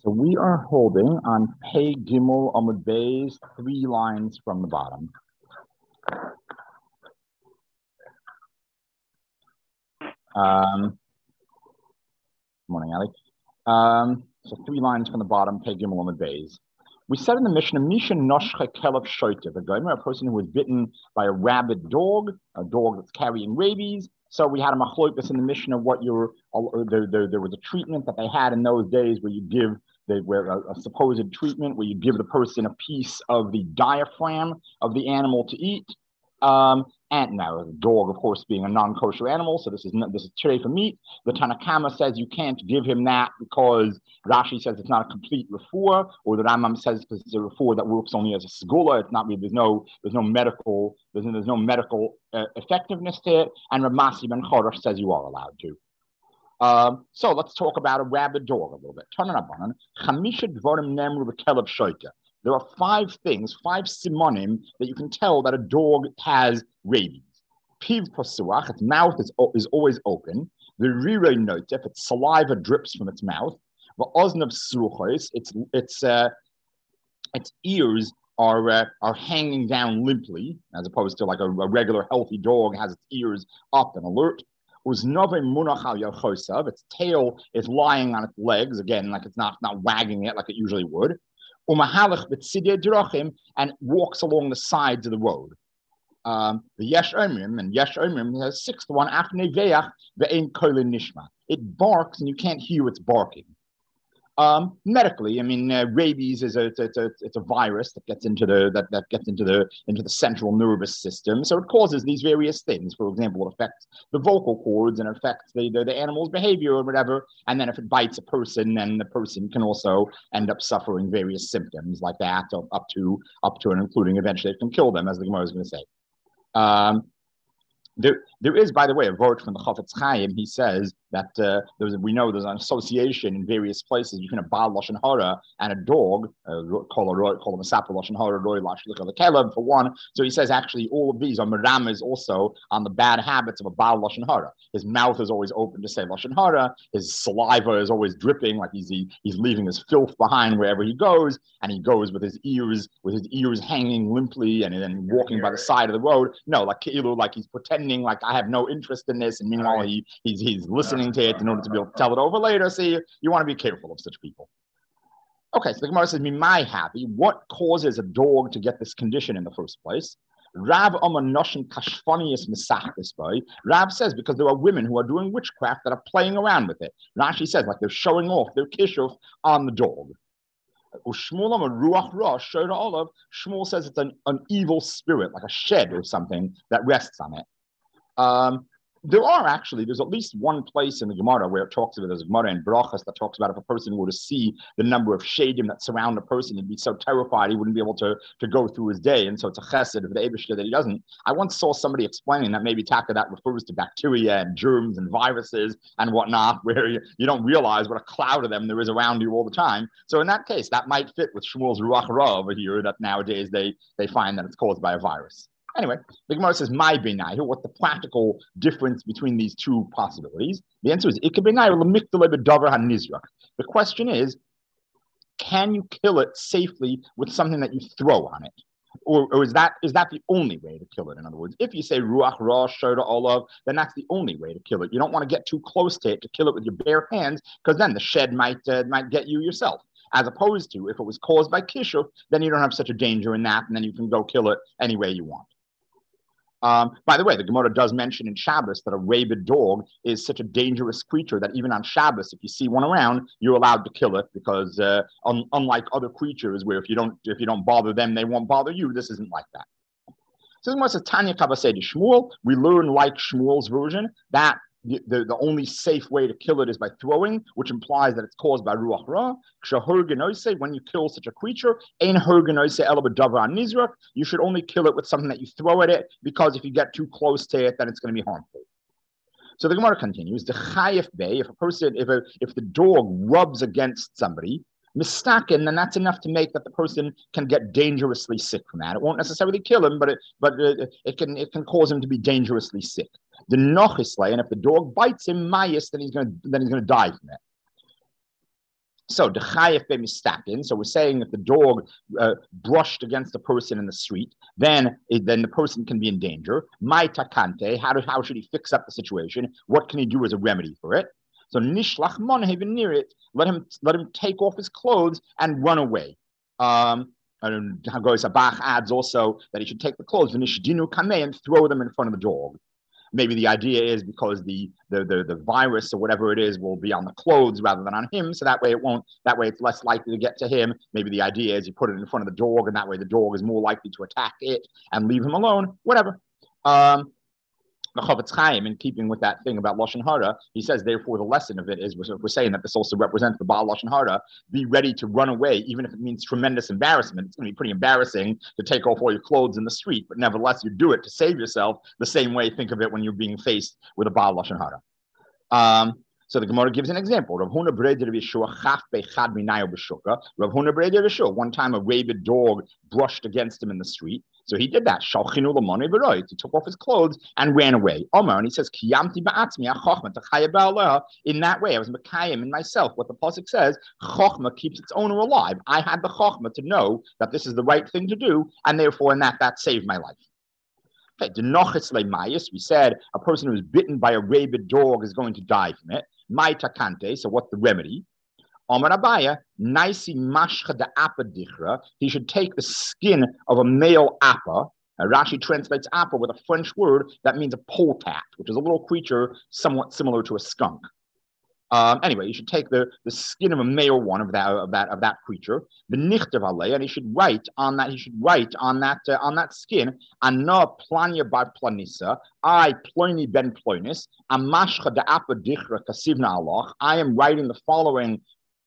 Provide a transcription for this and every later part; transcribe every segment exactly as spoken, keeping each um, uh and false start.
So we are holding on Pei Gimel Amud Beis, three lines from the bottom. Um, morning, Ali. Um, so three lines from the bottom, Pei Gimel Amud Beis. We said in the Mishnah, Misha Noshcha Kelev Shoitev, a gomer, a person who was bitten by a rabid dog, a dog that's carrying rabies. So we had a machlokas in the Mishnah. What your there, there, there was a treatment that they had in those days where you give the, where a, a supposed treatment where you give the person a piece of the diaphragm of the animal to eat. Um, and now the dog, of course, being a non-kosher animal, so this is not, this is today for meat. The Tanna Kama says you can't give him that because Rashi says it's not a complete refuah, or the Rambam says because it's a refuah that works only as a segula. It's not there's no there's no medical there's, there's no medical uh, effectiveness to it. And Ramasi ben Chodesh says you are allowed to. Um, so let's talk about a rabid dog a little bit. There are five things, five simonim that you can tell that a dog has rabies. Piv pasuach, its mouth is, is always open. The rirei notif, its saliva drips from its mouth. The oznav sruchos, its its uh, its ears are uh, are hanging down limply, as opposed to like a, a regular healthy dog has its ears up and alert. Uznove munach al yochosav, its tail is lying on its legs, again, like it's not not wagging it like it usually would. Umahalach b'tzidei drachim, and walks along the sides of the road. Um, the Yesh Omrim, and Yesh Omrim, the sixth one, after Neveach, ve'ein kolin nishma. It barks and you can't hear its barking. Um, medically, I mean, uh, rabies is a it's, a it's a virus that gets into the that, that gets into the into the central nervous system. So it causes these various things. For example, it affects the vocal cords and affects the, the the animal's behavior or whatever. And then if it bites a person, then the person can also end up suffering various symptoms like that, up to up to and including eventually it can kill them, as the Gemara is going to say. Um, There, there is, by the way, a word from the Chafetz Chaim. He says that uh, there's, we know there's an association in various places between a Baal Lashon Hara and a dog, call a call a Masapa Lashon Hara, Roy Lashlich of the Keleb for one. So he says actually all of these are meramas also on the bad habits of a Baal Lashon Hara. His mouth is always open to say Lashon Hara. His saliva is always dripping, like he's he, he's leaving his filth behind wherever he goes, and he goes with his ears with his ears hanging limply and then walking by the side of the road. No, like like he's pretending like I have no interest in this, and meanwhile he he's he's listening to it in order to be able to tell it over later. So you, you want to be careful of such people. Okay, so the Gemara says, "Mimai happy. What causes a dog to get this condition in the first place?" Rav Amanoshin Kashfanius Misachtis boy. Rav says because there are women who are doing witchcraft that are playing around with it. Rashi says like they're showing off their kishuf on the dog. Shmuel says it's an, an evil spirit, like a shed or something that rests on it. Um, there are actually, there's at least one place in the Gemara where it talks about, there's a Gemara in Brachas that talks about if a person were to see the number of shadim that surround a person, he'd be so terrified he wouldn't be able to, to go through his day. And so it's a chesed of the Eibishter that he doesn't. I once saw somebody explaining that maybe taka that refers to bacteria and germs and viruses and whatnot, where you, you don't realize what a cloud of them there is around you all the time. So in that case, that might fit with Shmuel's Ruach Ra over here, that nowadays they, they find that it's caused by a virus. Anyway, the Gemara says, "My benai." What's the practical difference between these two possibilities? The answer is, The question is, can you kill it safely with something that you throw on it? Or, or is that is that the only way to kill it? In other words, if you say ruach ra shoda olav, then that's the only way to kill it. You don't want to get too close to it to kill it with your bare hands, because then the shed might uh, might get you yourself. As opposed to if it was caused by kishuf, then you don't have such a danger in that, and then you can go kill it any way you want. Um, by the way, the Gemara does mention in Shabbos that a rabid dog is such a dangerous creature that even on Shabbos, if you see one around, you're allowed to kill it because uh, un- unlike other creatures where if you don't if you don't bother them, they won't bother you. This isn't like that. So the Gemara says, Tanya Kabasei Shmuel. We learn like Shmuel's version that the, the, the only safe way to kill it is by throwing, which implies that it's caused by Ruach Ra. When you kill such a creature, you should only kill it with something that you throw at it, because if you get too close to it, then it's going to be harmful. So the Gemara continues, the Chayef Bey, if a person, if a, if the dog rubs against somebody, mistaken, then that's enough to make that the person can get dangerously sick from that. It won't necessarily kill him, but it but it, it can it can cause him to be dangerously sick. The nochisle, and if the dog bites him, mayas, then he's going to then he's going to die from it. So the chayef b'mistakin. So we're saying if the dog uh, brushed against the person in the street, then it, then the person can be in danger. My takante. How do, how should he fix up the situation? What can he do as a remedy for it? So nishlach monhev near it. Let him let him take off his clothes and run away. Um, and Hagoy Sabach adds also that he should take the clothes and throw them in front of the dog. Maybe the idea is because the, the the the virus or whatever it is will be on the clothes rather than on him, so that way it won't. That way it's less likely to get to him. Maybe the idea is you put it in front of the dog, and that way the dog is more likely to attack it and leave him alone. Whatever. Um, the Chofetz Chaim, in keeping with that thing about Lashon Hara, he says, therefore, the lesson of it is, we're, we're saying that this also represents the Baal Lashon Hara, be ready to run away, even if it means tremendous embarrassment. It's going to be pretty embarrassing to take off all your clothes in the street, but nevertheless, you do it to save yourself the same way, think of it when you're being faced with a Baal Lashon Hara. Um, So the Gemara gives an example. Rav Huna Breder Yeshua chaf bechad minayo b'shuka. Rav Huna Breder Yeshua. One time a rabid dog brushed against him in the street. So he did that. Shalchinu l'monei v'roy. He took off his clothes and ran away. Omar, and he says, Kiyamti ba'atzmi ha'chochma t'chaya ba'aleha. In that way, I was mekayim in myself. What the pasuk says, chochma keeps its owner alive. I had the chochma to know that this is the right thing to do, and therefore in that, that saved my life. Okay, we said a person who is bitten by a rabid dog is going to die from it. My takante, so what's the remedy? Amar Abaya, naisi mashcha de apa dichra. He should take the skin of a male apa. Uh, Rashi translates apa with a French word that means a polecat, which is a little creature somewhat similar to a skunk. Um, anyway, you should take the, the skin of a male one of that of that of that creature, the nichtav alei, and he should write on that. He should write on that uh, on that skin. Ana plania bar planisa, I Pliny ben Ploinus, amashcha de apa dichra kasivna aloch. I am writing the following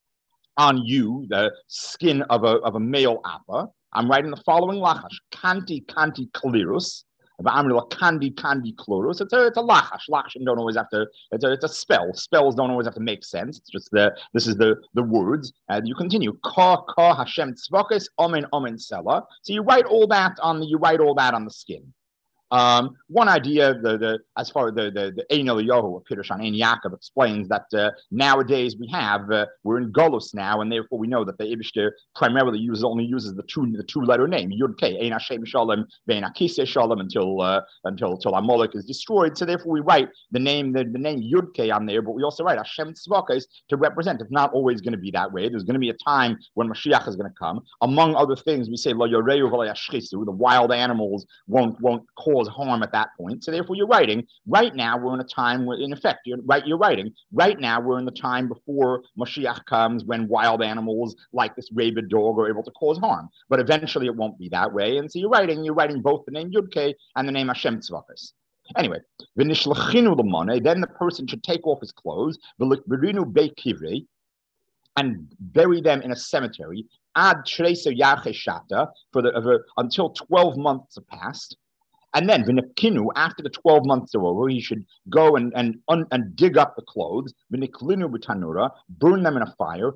on you, the skin of a of a male apa. I'm writing the following lachash: kanti kanti kalirus. Kandi kandi chlorus. It's a it's a lachash. Lachashim don't always have to. It's a it's a spell. Spells don't always have to make sense. It's just the this is the the words. And you continue. Ka ka Hashem tzvokes omen omen sela. So you write all that on the you write all that on the skin. Um, one idea, the, the as far as the the the Ein Eliyahu of Pirush on Ein Yaakov explains that uh, nowadays we have uh, we're in Golus now, and therefore we know that the Ibishter primarily uses only uses the two the two letter name Yud K Ein Hashem Shalom Vein Akiseh Shalom until uh, until until Amalek is destroyed. So therefore we write the name the, the name Yud K on there, but we also write Hashem Tzvakos to represent. It's not always going to be that way. There's going to be a time when Mashiach is going to come. Among other things, we say Lo Yoreu V'Lo Yashchisu. The wild animals won't won't cause harm at that point. So therefore you're writing. Right now we're in a time where, in effect, you're right, you're writing. Right now we're in the time before Mashiach comes, when wild animals like this rabid dog are able to cause harm. But eventually it won't be that way. And so you're writing, you're writing both the name Yud-Kei and the name Hashem Tzvakos. Anyway, then the person should take off his clothes, and bury them in a cemetery ad for the uh, until twelve months have passed. And then, after the twelve months are over, he should go and and, un, and dig up the clothes, burn them in a fire,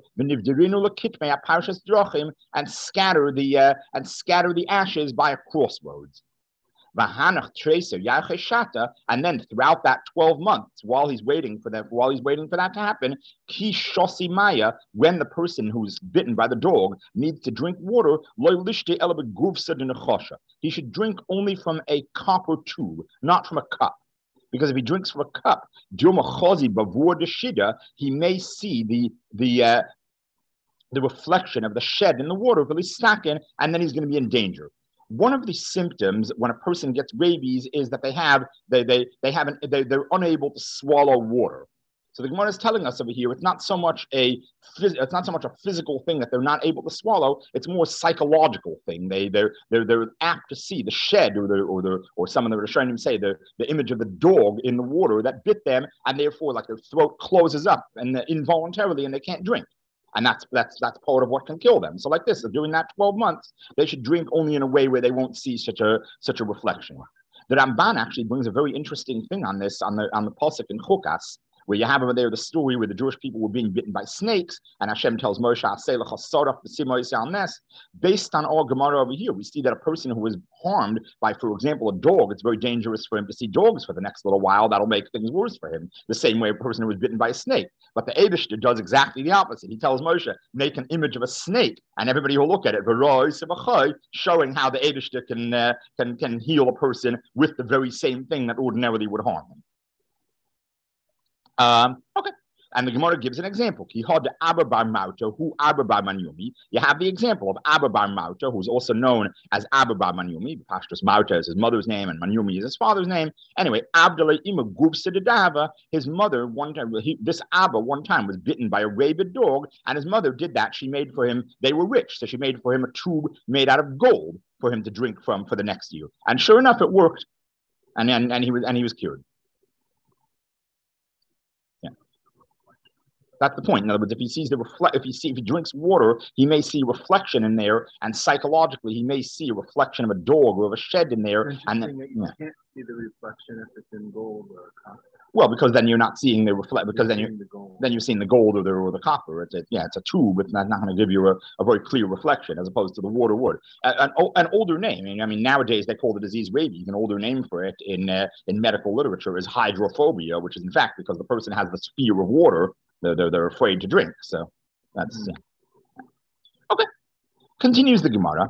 and scatter the uh, and scatter the ashes by a crossroads. And then throughout that twelve months, while he's waiting for that, while he's waiting for that to happen, when the person who's bitten by the dog needs to drink water, he should drink only from a copper tube, not from a cup. Because if he drinks from a cup, he may see the the uh, the reflection of the shed in the water, and then he's going to be in danger. One of the symptoms when a person gets rabies is that they have they they they haven't they, they're unable to swallow water. So the Gemara is telling us over here it's not so much a it's not so much a physical thing that they're not able to swallow. It's more a psychological thing. They they're they're they're apt to see the shed or the or the or some of them are trying to say the the image of the dog in the water that bit them, and therefore like their throat closes up and involuntarily and they can't drink. And that's that's that's part of what can kill them. So like this, during that twelve months, they should drink only in a way where they won't see such a such a reflection. The Ramban actually brings a very interesting thing on this on the on the pasuk in Chukas, where you have over there the story where the Jewish people were being bitten by snakes, and Hashem tells Moshe, based on our Gemara over here, we see that a person who was harmed by, for example, a dog, it's very dangerous for him to see dogs for the next little while. That'll make things worse for him. The same way a person who was bitten by a snake. But the Eibishter does exactly the opposite. He tells Moshe, make an image of a snake, and everybody will look at it, showing how the Eibishter can, uh, can, can heal a person with the very same thing that ordinarily would harm him. Um, okay. And the Gemara gives an example. You have the example of Abba Bar Mauta, who's also known as Abba Bar Manyumi. Pashtus Mauta is his mother's name, and Manyumi is his father's name. Anyway, Abdallah Ima Gubsa Dava, his mother, one time, he, this Abba one time was bitten by a rabid dog, and his mother did that. She made for him, they were rich, so she made for him a tube made out of gold for him to drink from for the next year. And sure enough, it worked, and, and, and, he, was, and he was cured. That's the point. In other words, if he sees the reflect, if he see, if he drinks water, he may see reflection in there, and psychologically, he may see a reflection of a dog or of a shed in there. And then you yeah. can't see the reflection if it's in gold or copper. Well, because then you're not seeing the reflect. Because you're then you the then you're seeing the gold or the or the copper. It's a, yeah, it's a tube. It's not, not going to give you a, a very clear reflection as opposed to the water would. An, an, an older name. I mean, I mean, nowadays they call the disease rabies. An older name for it in uh, in medical literature is hydrophobia, which is in fact because the person has this fear of water. They're, they're, they're afraid to drink. So that's mm-hmm. yeah. Okay. Continues the Gemara.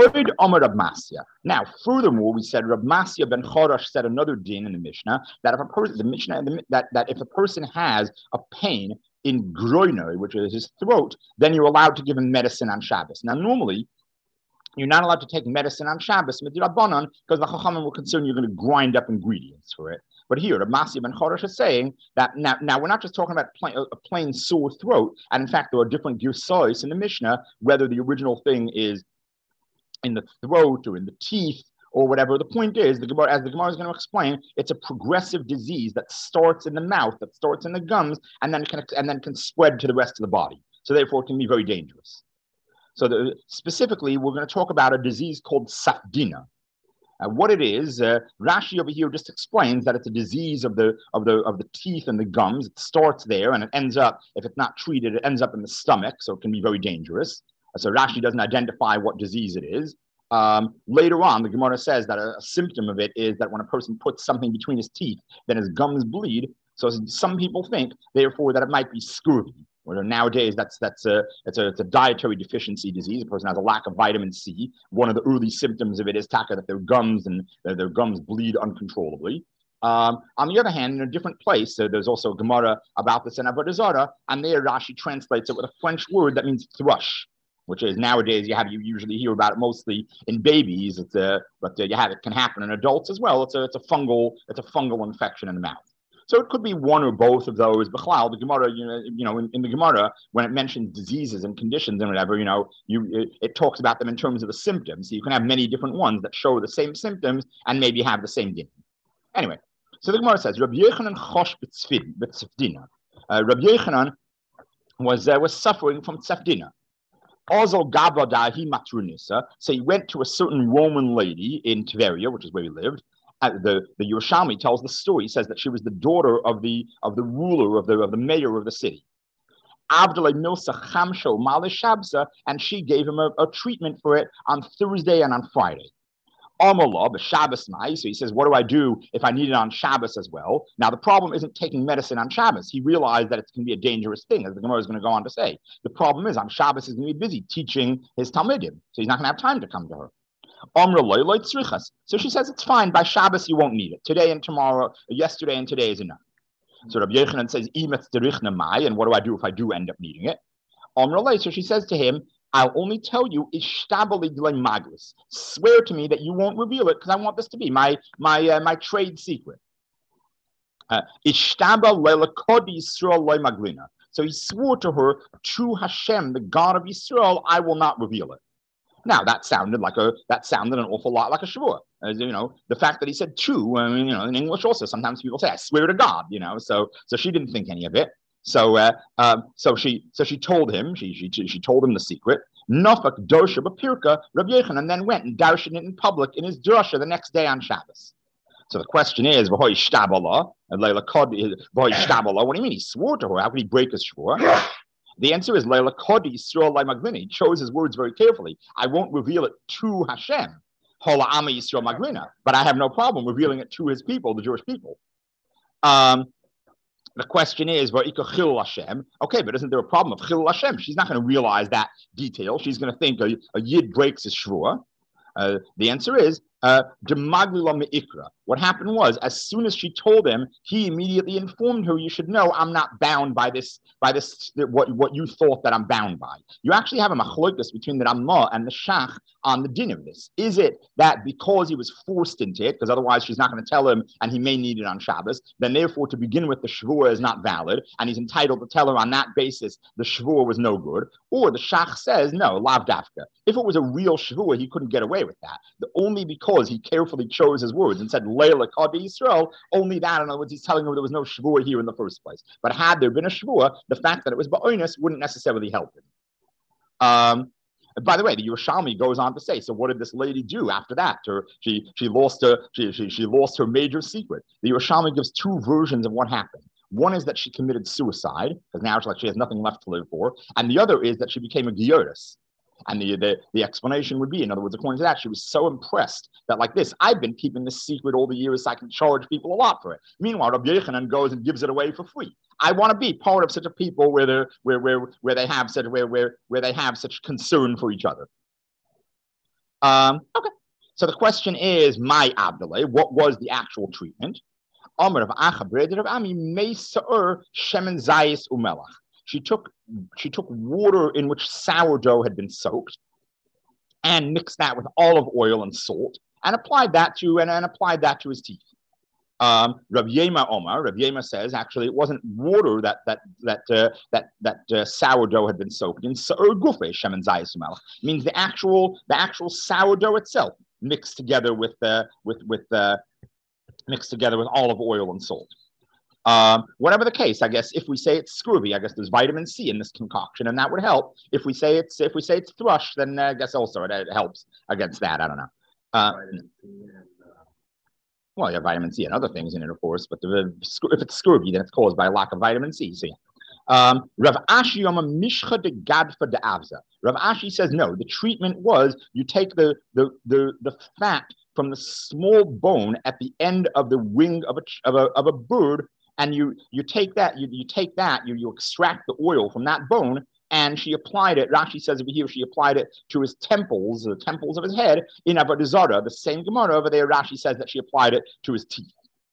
Now, furthermore, we said Rab Masya ben Chorash said another din in the Mishnah that if a person, the Mishnah, the, that that if a person has a pain in groino, which is his throat, then you're allowed to give him medicine on Shabbos. Now, normally, you're not allowed to take medicine on Shabbos, midrabanan, because the Chachamim will consider you're going to grind up ingredients for it. But here, Reb Masya ben Chorash is saying that now, now we're not just talking about plain, a plain sore throat, and in fact, there are different girsais in the Mishnah, whether the original thing is in the throat or in the teeth or whatever. The point is, the Gemara, as the Gemara is going to explain, it's a progressive disease that starts in the mouth, that starts in the gums, and then can and then can spread to the rest of the body. So therefore, it can be very dangerous. So the, specifically, we're going to talk about a disease called safdina. Uh, what it is, uh, Rashi over here just explains that it's a disease of the of the of the teeth and the gums. It starts there, and it ends up, if it's not treated, it ends up in the stomach, so it can be very dangerous. Uh, so Rashi doesn't identify what disease it is. Um, later on, the Gemara says that a, a symptom of it is that when a person puts something between his teeth, then his gums bleed. So some people think, therefore, that it might be scurvy. Or nowadays, that's that's a it's a it's a dietary deficiency disease. A person has a lack of vitamin C. One of the early symptoms of it is taka that their gums and uh, their gums bleed uncontrollably. Um, on the other hand, in a different place, uh, there's also a Gemara about this in Avodah Zarah, and there Rashi translates it with a French word that means thrush, which is nowadays you have you usually hear about it mostly in babies. It's a but uh, you have it can happen in adults as well. It's a it's a fungal it's a fungal infection in the mouth. So it could be one or both of those. B'chlal, the Gemara, you know, you know, in, in the Gemara, when it mentions diseases and conditions and whatever, you know, you it, it talks about them in terms of the symptoms. So you can have many different ones that show the same symptoms and maybe have the same din. Anyway, so the Gemara says, Rabbi Yochanan chosh b'tzfdina. Uh, Rabbi Yochanan was uh, was suffering from tzfdina. Also, Gabadahi matrunisa. So he went to a certain Roman lady in Tveria, which is where he lived. Uh, the the Yerushalmi tells the story. He says that she was the daughter of the of the ruler of the of the mayor of the city. Abdullah Milsa Chamsho Malishabsa, and she gave him a, a treatment for it on Thursday and on Friday. Amallah, the Shabbos night. So he says, what do I do if I need it on Shabbos as well? Now the problem isn't taking medicine on Shabbos. He realized that it can be a dangerous thing, as the Gemara is going to go on to say. The problem is on Shabbos he's going to be busy teaching his Talmidim, so he's not going to have time to come to her. So she says, it's fine. By Shabbos, you won't need it. Today and tomorrow, yesterday and today is enough. So Rabbi Yochanan says, and what do I do if I do end up needing it? So she says to him, I'll only tell you, maglis. Swear to me that you won't reveal it because I want this to be my my uh, my trade secret. Uh, so he swore to her, to Hashem, the God of Yisrael, I will not reveal it. Now that sounded like a that sounded an awful lot like a shvua. As you know, the fact that he said two. I mean, you know, in English also sometimes people say, "I swear to God." You know, so so she didn't think any of it. So uh, um, so she so she told him she she she told him the secret. Nafak dosha b'pirka Rabbi Yochanan then went and darshan it in public in his drasha the next day on Shabbos. So the question is, V'hoi shtabala, and Leila Kodi, V'hoi shtabala. What do you mean? He swore to her. How could he break his shvur? The answer is Leila Kodi Yisrael Lai Maglina. He chose his words very carefully. I won't reveal it to Hashem, Hola Ama Yisrael Maglina, but I have no problem revealing it to his people, the Jewish people. Um, the question is, V'ika Chil Hashem. Okay, but isn't there a problem of Chil Hashem? She's not going to realize that detail. She's going to think a, a Yid breaks his shvur. Uh, the answer is, uh, what happened was, as soon as she told him, he immediately informed her, you should know I'm not bound by this, by this, what, what you thought that I'm bound by. You actually have a machlokas between the Ramah and the Shach on the din of this. Is it that because he was forced into it, because otherwise she's not going to tell him and he may need it on Shabbos, then therefore to begin with the shvur is not valid and he's entitled to tell her on that basis the shvur was no good? Or the Shach says, no, lav dafka. If it was a real shvur, he couldn't get away with that. The, only because he carefully chose his words and said, Leila Kadi Yisrael, only that, in other words, he's telling her there was no shvur here in the first place. But had there been a shvur, the fact that it was ba'oinus wouldn't necessarily help him. Um, by the way, the Yerushalmi goes on to say, so what did this lady do after that? Her, she she lost her she, she she lost her major secret. The Yerushalmi gives two versions of what happened. One is that she committed suicide, because now she's like she has nothing left to live for, and the other is that she became a giotis. And the, the the explanation would be, in other words, according to that, she was so impressed that like this, I've been keeping this secret all the years, so I can charge people a lot for it. Meanwhile, Rabbi Yochanan goes and gives it away for free. I want to be part of such a people where they where where where they have such where where where they have such concern for each other. Um, okay. So the question is, my Abdullah, what was the actual treatment? Amr of Achabred of Ami Meisur Shemen Zayis Umelach. She took she took water in which sourdough had been soaked and mixed that with olive oil and salt and applied that to and, and applied that to his teeth. Um, Rav Yema Omar, Rav Yema says actually it wasn't water that that that uh, that that uh, sourdough had been soaked in. Means the actual the actual sourdough itself mixed together with uh, with with uh, mixed together with olive oil and salt. Um, whatever the case, I guess if we say it's scurvy, I guess there's vitamin C in this concoction, and that would help. If we say it's if we say it's thrush, then uh, I guess also it, it helps against that. I don't know. Uh, well, you have vitamin C and other things in it, of course, but the, if it's scurvy, then it's caused by a lack of vitamin C. See, um, Rav Ashi Yoma Mishcha de Gadfa de Avza. Rav Ashi says no. The treatment was you take the the the the fat from the small bone at the end of the wing of a of a of a bird. And you you take that, you, you take that, you, you extract the oil from that bone, and she applied it, Rashi says over here, she applied it to his temples, the temples of his head, in Avodah Zarah. The same Gemara over there, Rashi says that she applied it to his teeth.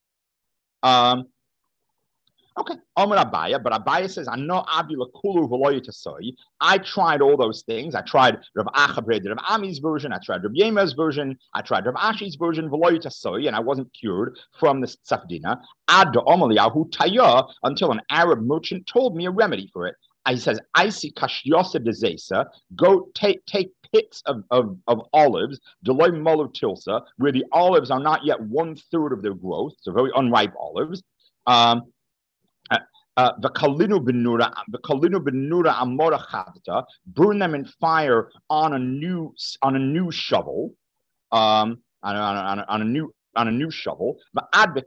Um, okay, Amar Abaya, but Abaya says, I know Abdullah Kulu Veloyitasoi. I tried all those things. I tried Rav Achabred, Rav Ami's version, I tried Rav Yema's version, I tried Rav Ashi's version, Veloyitasoi, and I wasn't cured from this Safdina. Ad Omaliyahu Taya, until an Arab merchant told me a remedy for it. He says, I see Kashyosa de Zesa, go take take pits of, of, of olives, Deloy Molo Tilsa, where the olives are not yet one third of their growth, so very unripe olives. Um, Uh, the kalinu benura, the kalinu benura amora chavta, burn them in fire on a new on a new shovel, um, on, on, on, on a new on a new shovel, and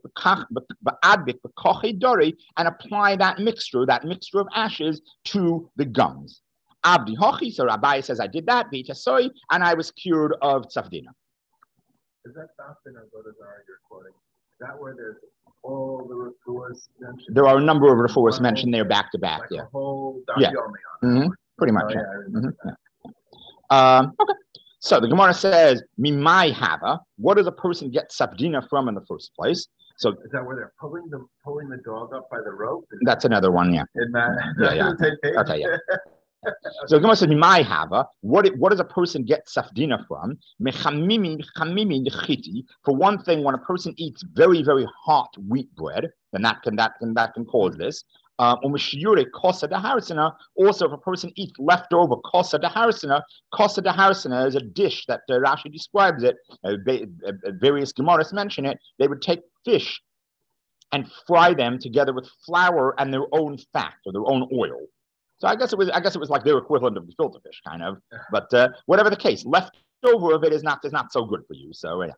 apply that mixture, that mixture of ashes to the gums. Abdi hochi, so Rabbi says I did that, and I was cured of tzafdina. Is that often as what is you're quoting? Is that where there's all the refuahs mentioned? There are a number of refuahs mentioned there back to back, like yeah. Whole yeah. Mm-hmm. Pretty much, oh, yeah. yeah. Mm-hmm. yeah. Um, okay. So the Gemara says, Mimai hava, what does a person get tzafdina from in the first place? So is that where they're pulling the pulling the dog up by the rope? Is that's that, another one, yeah. In that, yeah, yeah. Okay, yeah. So the Gemara says, "Mimai hava." What what does a person get safdina from? Mechamimi, chamimi nechiti. For one thing, when a person eats very very hot wheat bread, then that can that can that can cause this. Um, kosa de harsana. Also, if a person eats leftover kosa de harsana, kosa de harsana is a dish that uh, Rashi describes it. Uh, uh, various Gemaras mention it. They would take fish and fry them together with flour and their own fat or their own oil. So I guess it was I guess it was like their equivalent of the filter fish, kind of. But uh, whatever the case, leftover of it is not is not so good for you. So yeah.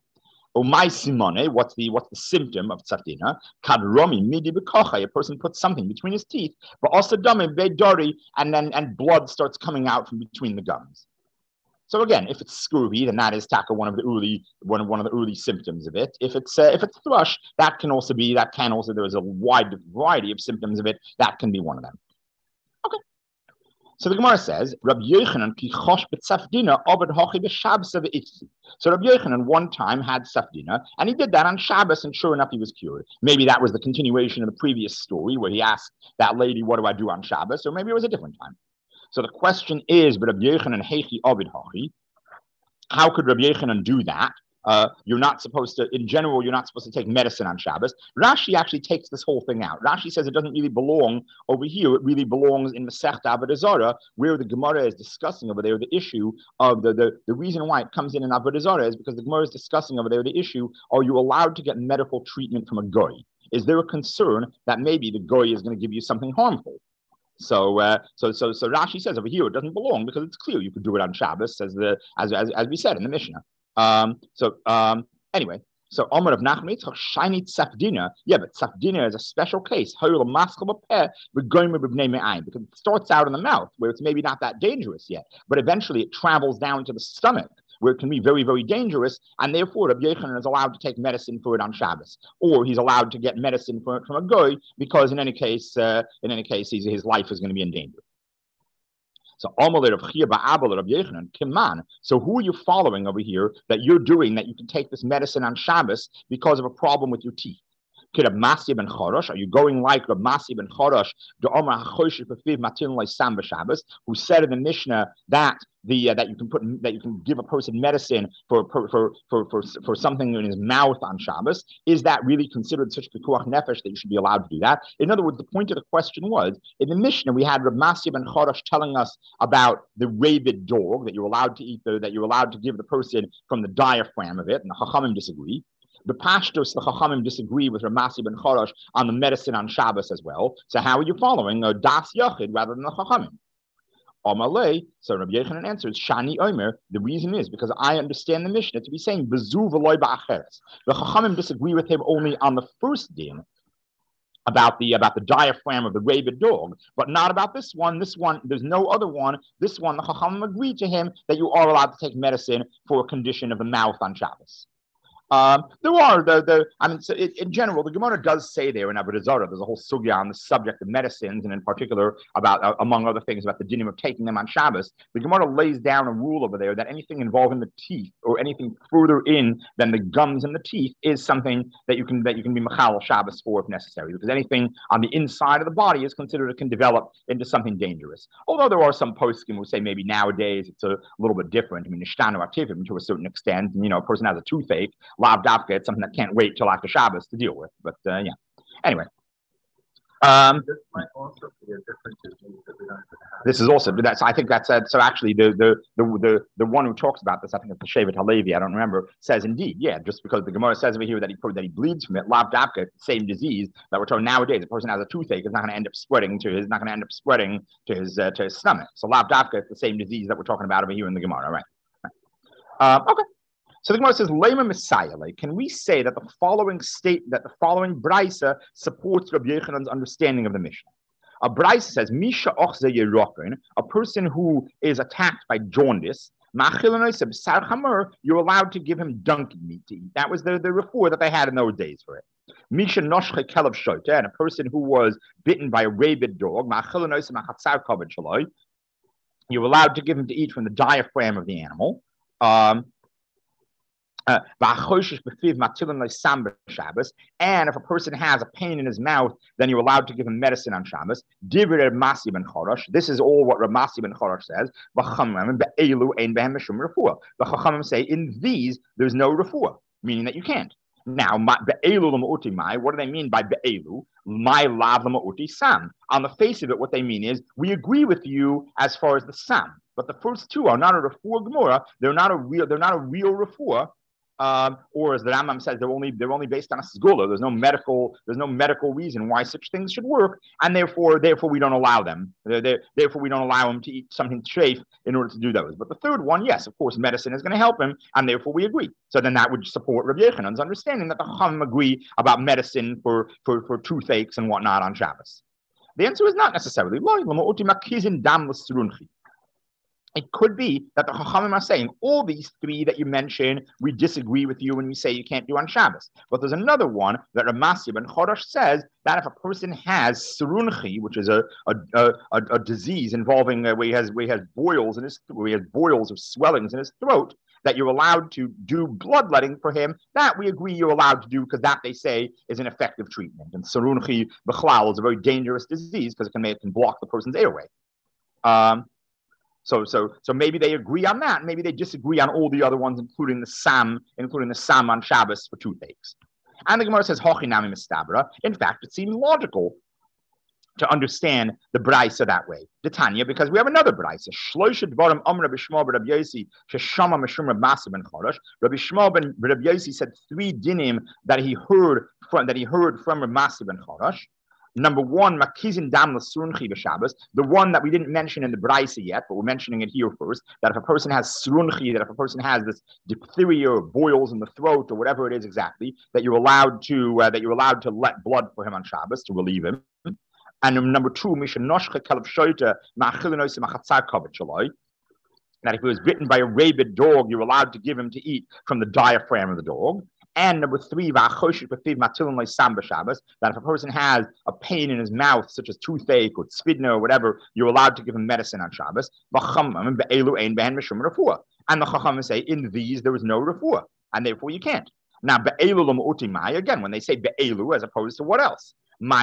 Oh, my simone, what's the what's the symptom of tzafdina? Kadromi midi bekocha, a person puts something between his teeth, but also dame bedori, and then and blood starts coming out from between the gums. So again, if it's scurvy, then that is taka one of the early one of one of the early symptoms of it. If it's uh, if it's thrush, that can also be that can also there is a wide variety of symptoms of it. That can be one of them. Okay. So the Gemara says, Rabbi Yochanan ki chosh b'tzafdina obed hochi b'Shabbos v'itzi. So Rabbi Yochanan one time had tzafdina, and he did that on Shabbos, and sure enough, he was cured. Maybe that was the continuation of the previous story where he asked that lady, "What do I do on Shabbos?" Or maybe it was a different time. So the question is, but Rabbi Yochanan heichi obed hochi, how could Rabbi Yochanan do that? Uh, you're not supposed to, in general, you're not supposed to take medicine on Shabbos. Rashi actually takes this whole thing out. Rashi says it doesn't really belong over here. It really belongs in Masechta Avodah Zarah, where the Gemara is discussing over there the issue of the, the, the reason why it comes in in Avodah Zarah is because the Gemara is discussing over there the issue, are you allowed to get medical treatment from a goy? Is there a concern that maybe the goy is going to give you something harmful? So, uh, so, so, so Rashi says over here it doesn't belong because it's clear you could do it on Shabbos, as the as as, as we said in the Mishnah. Um, so um, anyway, so Omer of Nachman Yitzchak shiny tzafdina. Yeah, but tzafdina is a special case. Because it starts out in the mouth where it's maybe not that dangerous yet, but eventually it travels down to the stomach where it can be very, very dangerous, and therefore Rabbi Yochanan is allowed to take medicine for it on Shabbos, or he's allowed to get medicine for it from a goy because in any case, uh, in any case, his, his life is going to be in danger. So, so who are you following over here that you're doing that you can take this medicine on Shabbos because of a problem with your teeth? Are you going like Rab Masi ben Chorosh, who said in the Mishnah that the uh, that you can put that you can give a person medicine for for, for for for for something in his mouth on Shabbos? Is that really considered such pikuach nefesh that you should be allowed to do that? In other words, the point of the question was in the Mishnah we had Rab Masi ben Chorosh telling us about the rabid dog that you're allowed to eat the, that you're allowed to give the person from the diaphragm of it, and the Chachamim disagree. The Pashtos, the Chachamim disagree with Rab Masi ben Chorosh on the medicine on Shabbos as well. So how are you following a Das Yachid rather than the Chachamim? Amalei, so Rabbi Yochanan answers, Shani Omer, the reason is because I understand the Mishnah to be saying, Bezu v'loy ba'acheres. The Chachamim disagree with him only on the first din, about the about the diaphragm of the rabid dog, but not about this one. This one, there's no other one. This one, the Chachamim agreed to him that you are allowed to take medicine for a condition of the mouth on Shabbos. Um, there are the the I mean, so it, in general, the Gemara does say there in Avodah Zarah, there's a whole sugya on the subject of medicines, and in particular about, uh, among other things, about the dinim of taking them on Shabbos. The Gemara lays down a rule over there that anything involving the teeth or anything further in than the gums and the teeth is something that you can that you can be machal Shabbos for if necessary, because anything on the inside of the body is considered it can develop into something dangerous. Although there are some poskim who say maybe nowadays it's a little bit different. I mean, nishtanu ativim to a certain extent. You know, a person has a toothache. Lav dafka, it's something that can't wait till after Shabbos to deal with. But uh, yeah. Anyway. Um, this might also be a different disease that we don't have. This is also, but that's, I think that's, uh, so actually the, the, the, the, the one who talks about this, I think it's the Shevet Halevi, I don't remember, says indeed, yeah, just because the Gemara says over here that he, that he bleeds from it, Lav dafka, same disease that we're talking nowadays. A person has a toothache, is not going to end up spreading to his, not going to end up spreading to his, uh, to his stomach. So Lav dafka is the same disease that we're talking about over here in the Gemara, right? right. Um, okay. So the Gemara says, Lema Messiah, can we say that the following state, that the following Braisa supports Rabbi Yochanan's understanding of the Mishnah? A Braisa says, Misha ochze yerokin, a person who is attacked by jaundice, you're allowed to give him donkey meat to eat. That was the, the refuah that they had in those days for it. Misha noshche kelev shota, and a person who was bitten by a rabid dog, you're allowed to give him to eat from the diaphragm of the animal. Um, Uh, and if a person has a pain in his mouth, then you're allowed to give him medicine on Shabbos. This is all what Rab Masi ben Chorosh says. The Chachamim say in these there's no refuah, meaning that you can't. Now, what do they mean by be'elu? My lav ma'uti sam. On the face of it, what they mean is we agree with you as far as the sam, but the first two are not a refuah gemara. They're not a real. They're not a real refuah. Um, or as the Rambam says, they're only they're only based on a sgula. There's no medical there's no medical reason why such things should work, and therefore therefore we don't allow them. They're, they're, therefore we don't allow him to eat something treif in order to do those. But the third one, yes, of course, medicine is going to help him, and therefore we agree. So then that would support Rabbi Yechanan's understanding that the Chachamim agree about medicine for for for toothaches and whatnot on Shabbos. The answer is not necessarily. It could be that the Chachamim are saying all these three that you mentioned, we disagree with you when you say you can't do on Shabbos. But there's another one that Ramasi ben Chodosh says that if a person has surunchi, which is a a, a, a disease involving uh, where he has where he has boils in his where he has boils or swellings in his throat, that you're allowed to do bloodletting for him. That we agree you're allowed to do because that they say is an effective treatment. And surunchi b'chlal is a very dangerous disease because it can make it can block the person's airway. Um, So, so, so maybe they agree on that. Maybe they disagree on all the other ones, including the sam, including the sam on Shabbos for toothaches. And the Gemara says, "Hochinami mistabra." In fact, it seems logical to understand the brayso that way, the Tanya, because we have another brayso. Shloisha dvarim amar Rabbi Shmuel ben Rabbi Yossi sheshama mishum Rabbi Masi ben Chodosh. Rabbi Shmuel ben Rabbi Yossi said three dinim that he heard from that he heard from Rabbi Masi ben Chodosh. Number one, makizin dam l'surunchi b'Shabbos, the one that we didn't mention in the Braisa yet, but we're mentioning it here first, that if a person has surunchi, that if a person has this diphtheria or boils in the throat or whatever it is exactly, that you're allowed to uh, that you're allowed to let blood for him on Shabbos to relieve him. And number two, mishanoshcha kalav shoyta ma'achilinois machatzar kavod shaloi, that if he was bitten by a rabid dog, you're allowed to give him to eat from the diaphragm of the dog. And number three, that if a person has a pain in his mouth, such as toothache or tzvidna or whatever, you're allowed to give him medicine on Shabbos. And the Chachamim say, in these there is no refuah, and therefore you can't. Now, again, when they say be'elu as opposed to what else?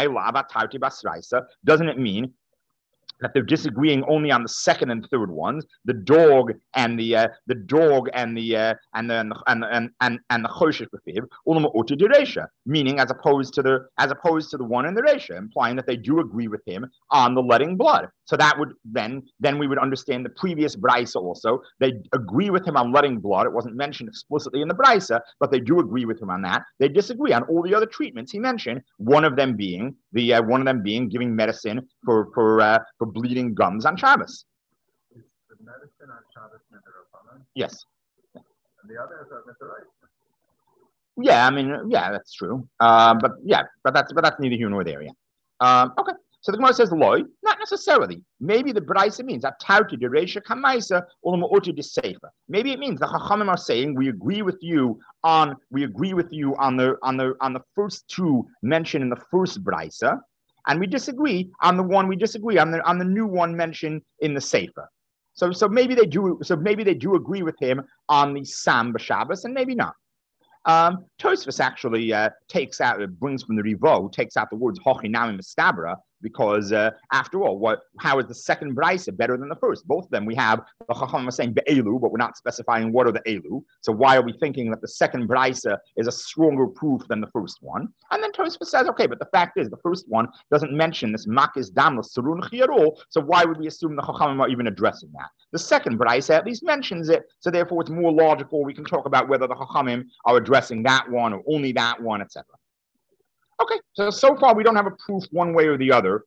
Doesn't it mean that they're disagreeing only on the second and third ones, the dog and the uh, the dog and the uh, and the and and and and the choshesh b'fiv ulama uti dereisha, meaning as opposed to the as opposed to the one in the reisha, implying that they do agree with him on the letting blood. So that would then then we would understand the previous brisa also. They agree with him on letting blood. It wasn't mentioned explicitly in the brisa, but they do agree with him on that. They disagree on all the other treatments he mentioned. One of them being the uh, one of them being giving medicine for for uh, for bleeding gums on Shabbos. Is the medicine on Shabbos mitzvah? Yes. And the others are mitzvah. Yeah, I mean, yeah, that's true. Uh, but yeah, but that's but that's neither here nor there. Yeah. Um, okay. So the Gemara says, "Loy, not necessarily. Maybe the Braisa means that tauti de reisha kamaisa ulamaoti de seifa. Maybe it means the Chachamim are saying we agree with you on we agree with you on the on the on the first two mentioned in the first Braisa, and we disagree on the one we disagree on the on the new one mentioned in the Seifa. So so maybe they do so maybe they do agree with him on the Sam b'Shabbos, and maybe not." Um, Tosfos actually uh, takes out, it brings from the Rivo, takes out the words hochinami mistabra, because uh, after all, what how is the second brisa better than the first? Both of them we have the Chachamim saying be'elu, but we're not specifying what are the elu. So why are we thinking that the second brisa is a stronger proof than the first one? And then Tosfos says, okay, but the fact is the first one doesn't mention this makis damla surunchi at all. So why would we assume the Chachamim are even addressing that? The second brisa at least mentions it, so therefore it's more logical. We can talk about whether the Chachamim are addressing that one or only that one, et cetera. Okay, so so far we don't have a proof one way or the other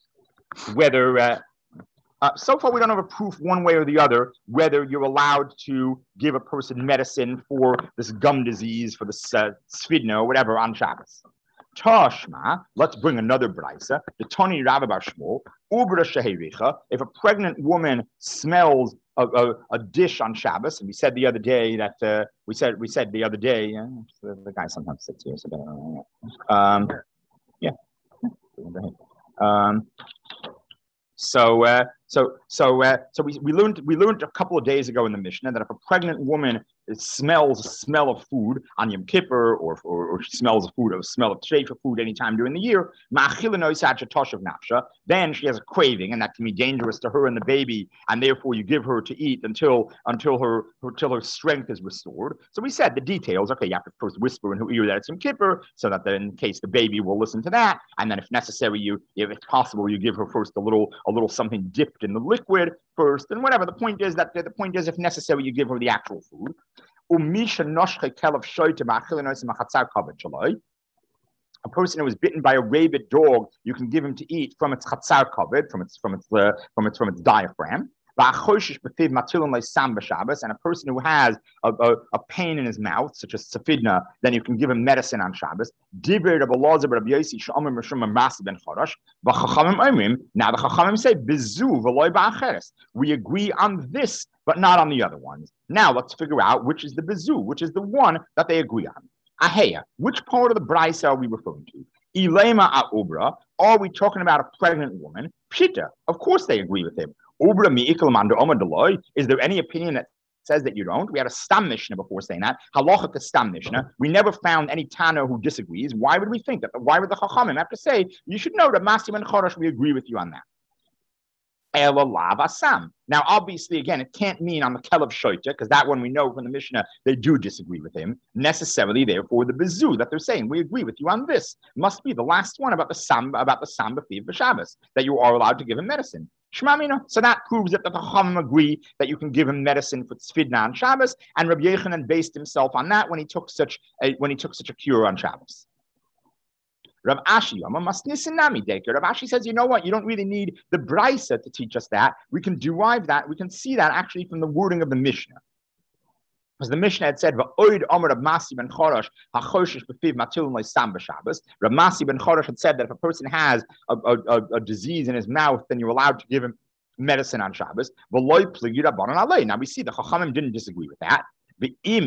whether uh, uh, so far we don't have a proof one way or the other whether you're allowed to give a person medicine for this gum disease, for this uh, svidna or whatever on Shabbos. Tashma, let's bring another brisa. The Tani Rabbi Bar Shmuel, Ubra Shehericha, if a pregnant woman smells a, a, a dish on Shabbos, and we said the other day that uh, we said we said the other day, uh, the, the guy sometimes sits here, so um, yeah. Um, so uh, so so uh, so we we learned we learned a couple of days ago in the Mishnah that if a pregnant woman smells a smell of food on Yom Kippur, or or, or she smells a food, a smell of treifa food anytime during the year, then she has a craving, and that can be dangerous to her and the baby, and therefore you give her to eat until until her until her strength is restored. So we said the details. Okay, you have to first whisper in her ear that it's Yom Kippur, so that then in case the baby will listen to that, and then if necessary, you if it's possible, you give her first a little a little something dipped in the liquid first, and whatever. The point is that the point is if necessary, you give her the actual food. A person who was bitten by a rabid dog, you can give him to eat from its chatzar kavod, from its from its uh, from its from its diaphragm. And a person who has a, a, a pain in his mouth, such as safidna, then you can give him medicine on Shabbos. Now the Chachamim say, we agree on this, but not on the other ones. Now let's figure out which is the bezu, which is the one that they agree on. Aheya, which part of the brisa are we referring to? Ilema a-ubra, are we talking about a pregnant woman? Pshita, of course they agree with him. Ubra mi'ikal manda omad deloy. Is there any opinion that says that you don't? We had a Stam Mishnah before saying that. Halacha to Stam Mishnah. We never found any Tana who disagrees. Why would we think that? Why would the Chachamim have to say, you should know that Masim and Chorash, we agree with you on that? Now, obviously, again, it can't mean on the Kelev Shoita, because that one we know from the Mishnah, they do disagree with him. Necessarily, therefore, the Bezu that they're saying, we agree with you on this, must be the last one about the Samba, about the Samba Fiv B'Shabbos, that you are allowed to give him medicine. Shmamina. So that proves that the Chachamim agree that you can give him medicine for Tzfidna on Shabbos, and Rabbi Yochanan based himself on that when he took such a, when he took such a cure on Shabbos. Rav Ashi, Rav Ashi says, you know what? You don't really need the Brisa to teach us that. We can derive that. We can see that actually from the wording of the Mishnah. Because the Mishnah had said, "Va'oid Omer Rav Masi ben Chorosh hachoshish b'fiv matilin lo'isam b'Shabbos." Rav Masi ben Chorosh had said that if a person has a, a, a disease in his mouth, then you're allowed to give him medicine on Shabbos. Now we see the Chachamim didn't disagree with that. Now,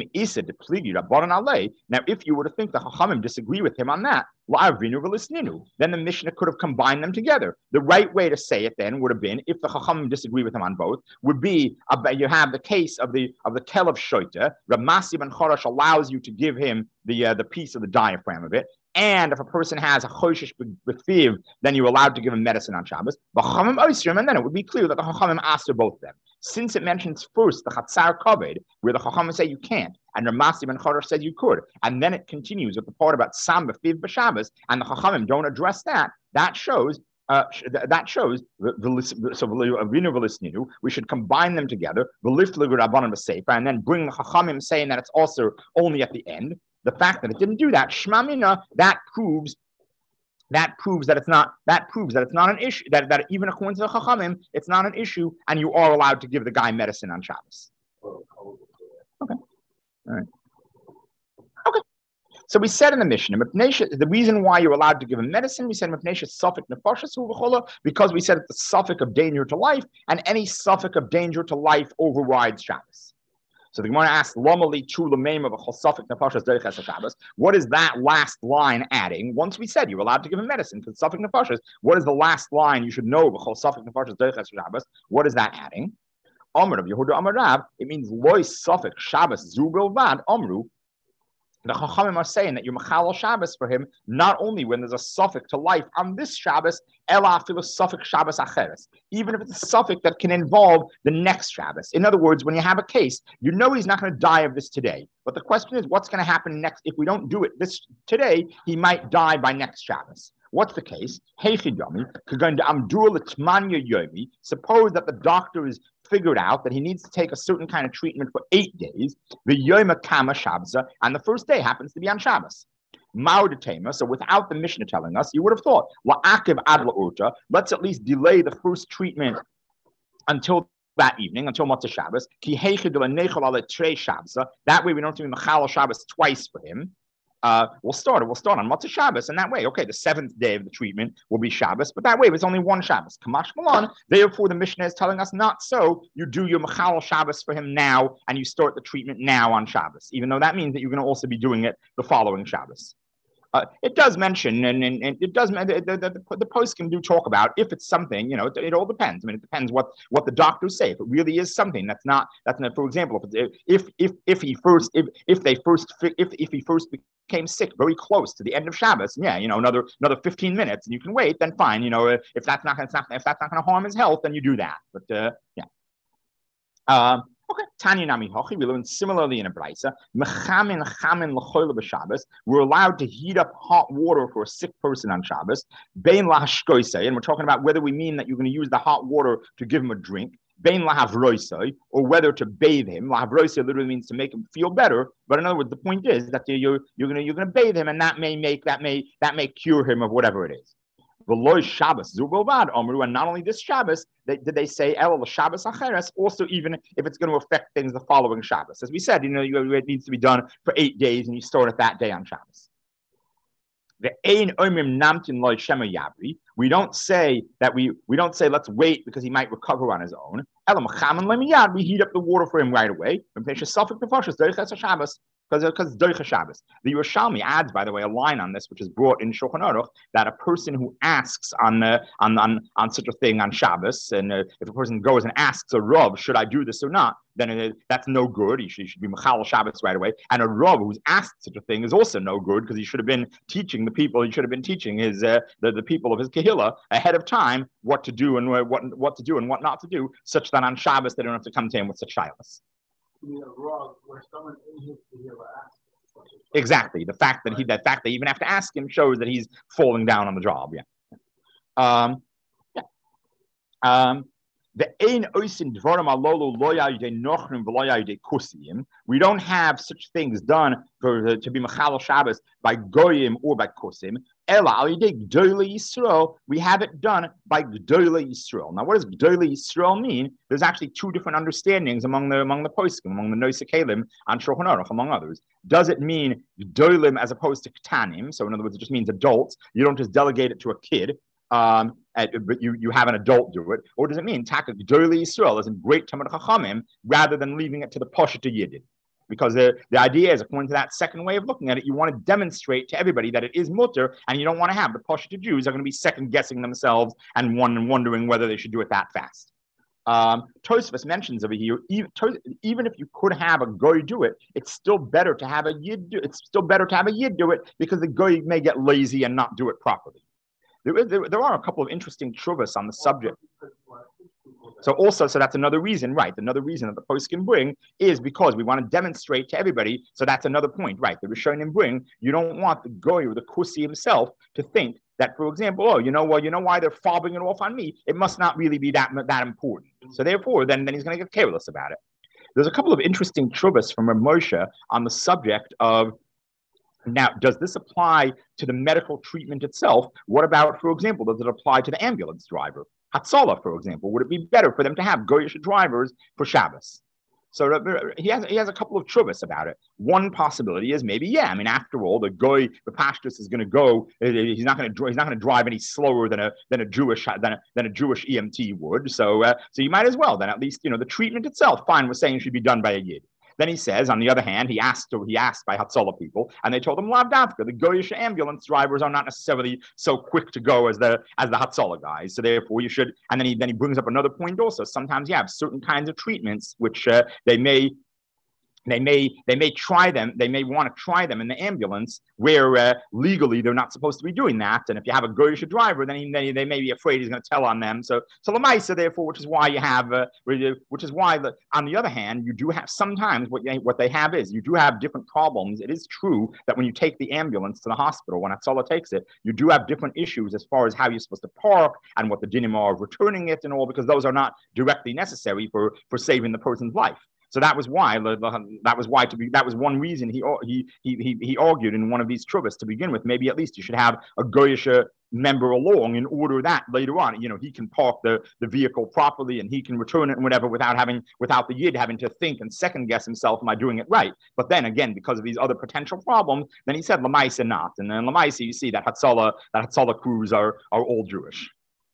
if you were to think the Chachamim disagree with him on that, then the Mishnah could have combined them together. The right way to say it then would have been, if the Chachamim disagree with him on both, would be uh, you have the case of the of the Kelev Shoita. Rav Masi ben Chorosh allows you to give him the uh, the piece of the diaphragm of it. And if a person has a choshish b'fiv, then you're allowed to give him medicine on Shabbos. And then it would be clear that the Chachamim asked for both of them. Since it mentions first the Chatzar Kavod, where the Chachamim say you can't, and Ramasi ben Chorosh says you could, and then it continues with the part about Sam b'fiv b'Shabbos, and the Chachamim don't address that, that shows Uh, that shows so we should combine them together, and then bring the Chachamim saying that it's also only at the end. The fact that it didn't do that, Shmamina, that proves that proves that it's not that proves that it's not an issue. That, that even according to the Chachamim, it's not an issue, and you are allowed to give the guy medicine on Shabbos. Okay, all right. Okay. So we said in the Mishnah, the reason why you're allowed to give him medicine, we said because we said it's the suffix of danger to life, and any suffix of danger to life overrides Shabbos. So the Gemara asks, what is that last line adding? Once we said you're allowed to give him medicine for suffix nefashos, what is the last line you should know? What is that adding? It means lois suffix Shabbos zubil vad omru. The Chachamim are saying that you're Machal Shabbos for him, not only when there's a suffix to life on this Shabbos, ela afilu suffix Shabbos acheres, even if it's a suffix that can involve the next Shabbos. In other words, when you have a case, you know he's not going to die of this today. But the question is, what's going to happen next? If we don't do it this today, he might die by next Shabbos. What's the case? Suppose that the doctor is figured out that he needs to take a certain kind of treatment for eight days, the Yoma Kama Shabbos, and the first day happens to be on Shabbos. So without the Mishnah telling us, you would have thought, let's at least delay the first treatment until that evening, until Motzei Shabbos. That way we don't do Machal Shabbos twice for him. Uh, we'll start it. We'll start on Motzei Shabbos, and that way, okay, the seventh day of the treatment will be Shabbos, but that way it's only one Shabbos. Kamash Malon. Therefore, the Mishnah is telling us not so. You do your Machal Shabbos for him now, and you start the treatment now on Shabbos, even though that means that you're going to also be doing it the following Shabbos. Uh, it does mention, and, and, and it does, the, the, the, the post can do talk about if it's something, you know, it, it all depends. I mean, it depends what, what the doctors say. If it really is something that's not, that's not, for example, if, if, if, if he first, if, if they first, if, if he first became sick very close to the end of Shabbos, yeah, you know, another, another fifteen minutes and you can wait, then fine. You know, if that's not going to, if that's not going to harm his health, then you do that. But, uh, yeah. Um, Okay, Tanya Nami Hochi, we learn similarly in a Braisa. Mechamin chamin l'choyle b'Shabbos. We're allowed to heat up hot water for a sick person on Shabbos. Bein lahashkoisei, and we're talking about whether we mean that you're going to use the hot water to give him a drink. Bain lahavroisoi, or whether to bathe him. Lahavroisoi literally means to make him feel better. But in other words, the point is that you're you're gonna you're gonna bathe him, and that may make that may that may cure him of whatever it is. V'loy Shabbos zubovad omru, and not only this Shabbos, they, did they say el Shabbos acheres? Also, even if it's going to affect things the following Shabbos, as we said, you know, you, it needs to be done for eight days, and you start it that day on Shabbos. The ein omrim namtin loy shema yabri. We don't say that we we don't say let's wait because he might recover on his own. Elam chaman lemiyad. We heat up the water for him right away. Because because Doicha Shabbos. The Yerushalmi adds, by the way, a line on this, which is brought in Shulchan Aruch, that a person who asks on uh, on, on on such a thing on Shabbos, and uh, if a person goes and asks a Rav, should I do this or not, then it, that's no good. He should, he should be Mechal Shabbos right away. And a Rav who's asked such a thing is also no good, because he should have been teaching the people. He should have been teaching his uh, the, the people of his Kehillah ahead of time what to do and what what to do and what not to do, such that on Shabbos they don't have to come to him with such shilas. Where someone in his asks. Exactly. The fact that he, the fact that they even have to ask him shows that he's falling down on the job. Yeah. Um, yeah. Um, the ein oisin dvarim alolu lo yayidei nochrim v'lo yayidei kusiyim. We don't have such things done for uh, to be mechal Shabbos by goyim or by kusim. Ela al yidei gdolei Yisrael. We have it done by gdolei Yisrael. Now, what does gdolei Yisrael mean? There's actually two different understandings among the among the poskim, among the Nosei Kalim and Shulchan Aruch, among others. Does it mean gdolim as opposed to ktanim? So, in other words, it just means adults. You don't just delegate it to a kid. Um, at, but you, you have an adult do it, or does it mean taka gdolei Yisrael as in great Talmid Chachamim, rather than leaving it to the Poshet Yidid? Because the, the idea is, according to that second way of looking at it, you want to demonstrate to everybody that it is mutter, and you don't want to have the Poshet Jews are going to be second guessing themselves and one wondering whether they should do it that fast. Um, Tosfos mentions over here, even, even if you could have a goy do it, it's still better to have a yid do it. It's still better to have a yid do it, because the goy may get lazy and not do it properly. There, is, there, there are a couple of interesting truvas on the subject. So also, so that's another reason, right? Another reason that the poskim bring is because we want to demonstrate to everybody. So that's another point, right? The Rishonim bring, you don't want the goy or the kusi himself to think that, for example, oh, you know, well, you know why they're fobbing it off on me? It must not really be that that important. So therefore, then, then he's going to get careless about it. There's a couple of interesting truvas from Rav Moshe on the subject of, now, does this apply to the medical treatment itself? What about, for example, does it apply to the ambulance driver? Hatzalah, for example, would it be better for them to have goyish drivers for Shabbos? So he has he has a couple of truvas about it. One possibility is maybe, yeah. I mean, after all, the goy, the pashtus is going to go. He's not going to he's not going to drive any slower than a than a Jewish than a, than a Jewish E M T would. So uh, so you might as well then at least, you know, the treatment itself, fine, we're saying should be done by a yid. Then he says, on the other hand, he asked he asked by Hatzalah people, and they told him, Lav Davka, the goyish ambulance drivers are not necessarily so quick to go as the as the Hatzalah guys. So therefore, you should. And then he then he brings up another point also. Sometimes you have certain kinds of treatments which uh, they may. They may they may try them. They may want to try them in the ambulance, where uh, legally they're not supposed to be doing that. And if you have a goyish driver, then he, they, they may be afraid he's going to tell on them. So so lamaisa, therefore, which is why you have, uh, which is why the, on the other hand, you do have sometimes what you, what they have is you do have different problems. It is true that when you take the ambulance to the hospital, when Hatzalah takes it, you do have different issues as far as how you're supposed to park and what the dinim are of returning it and all, because those are not directly necessary for for saving the person's life. So that was why that was why to be that was one reason he he he he argued in one of these truvas to begin with. Maybe at least you should have a goyish member along in order that later on, you know, he can park the, the vehicle properly and he can return it and whatever without having without the yid having to think and second guess himself, am I doing it right? But then again, because of these other potential problems, then he said lamaisa not, and then lamaisa you see that Hatzalah that Hatzalah crews are are all Jewish.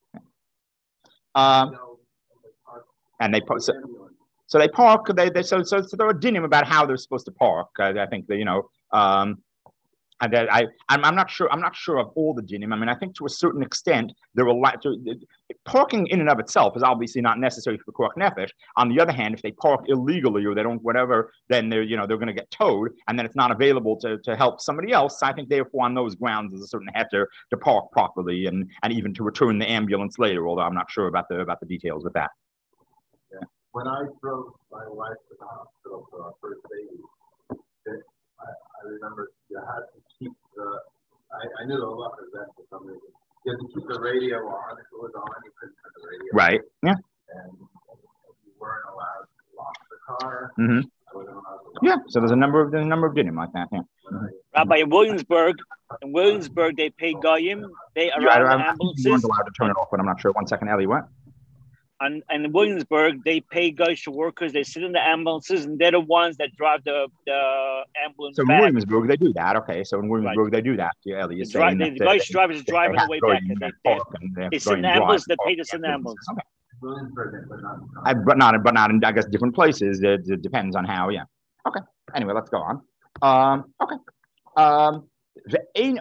Um, and they so, So they park. They, they so so so there are dinim about how they're supposed to park. Uh, I think that you know, um, and that I I'm, I'm not sure. I'm not sure of all the dinim. I mean, I think to a certain extent there will like parking in and of itself is obviously not necessary for Pikuach Nefesh. On the other hand, if they park illegally or they don't whatever, then they're you know they're going to get towed, and then it's not available to, to help somebody else. I think therefore on those grounds there's a certain heter to park properly and and even to return the ambulance later. Although I'm not sure about the about the details with that. When I drove my wife to the hospital for our first baby, it, I, I remember you had to keep the, I, I knew the luck of that for some reason. You had to keep the radio on. If it was on, you couldn't turn the radio on. Right, yeah. And Mm-hmm. Yeah, so there's a number of there's a number of dinim like that. Yeah. Mm-hmm. Rabbi, in Williamsburg, in Williamsburg, they pay goyim. They are on the ambulances. You weren't allowed to turn it off, but I'm not sure. One second, Ellie, what? And, and in Williamsburg, they pay guys to workers. They sit in the ambulances, and they're the ones that drive the, the ambulance. So in back. Williamsburg, they do that. Okay, so in Williamsburg, right. they do that. Yeah, Ellie, you're the saying dri- that, the guys uh, drivers they, driving they the way back. And they, they, they, they sit in the ambulance. They pay to sit in the ambulance. Okay. I, but not, but not in, I guess, different places. It, it depends on how. Yeah. Okay. Anyway, let's go on. Um. Okay. Um. We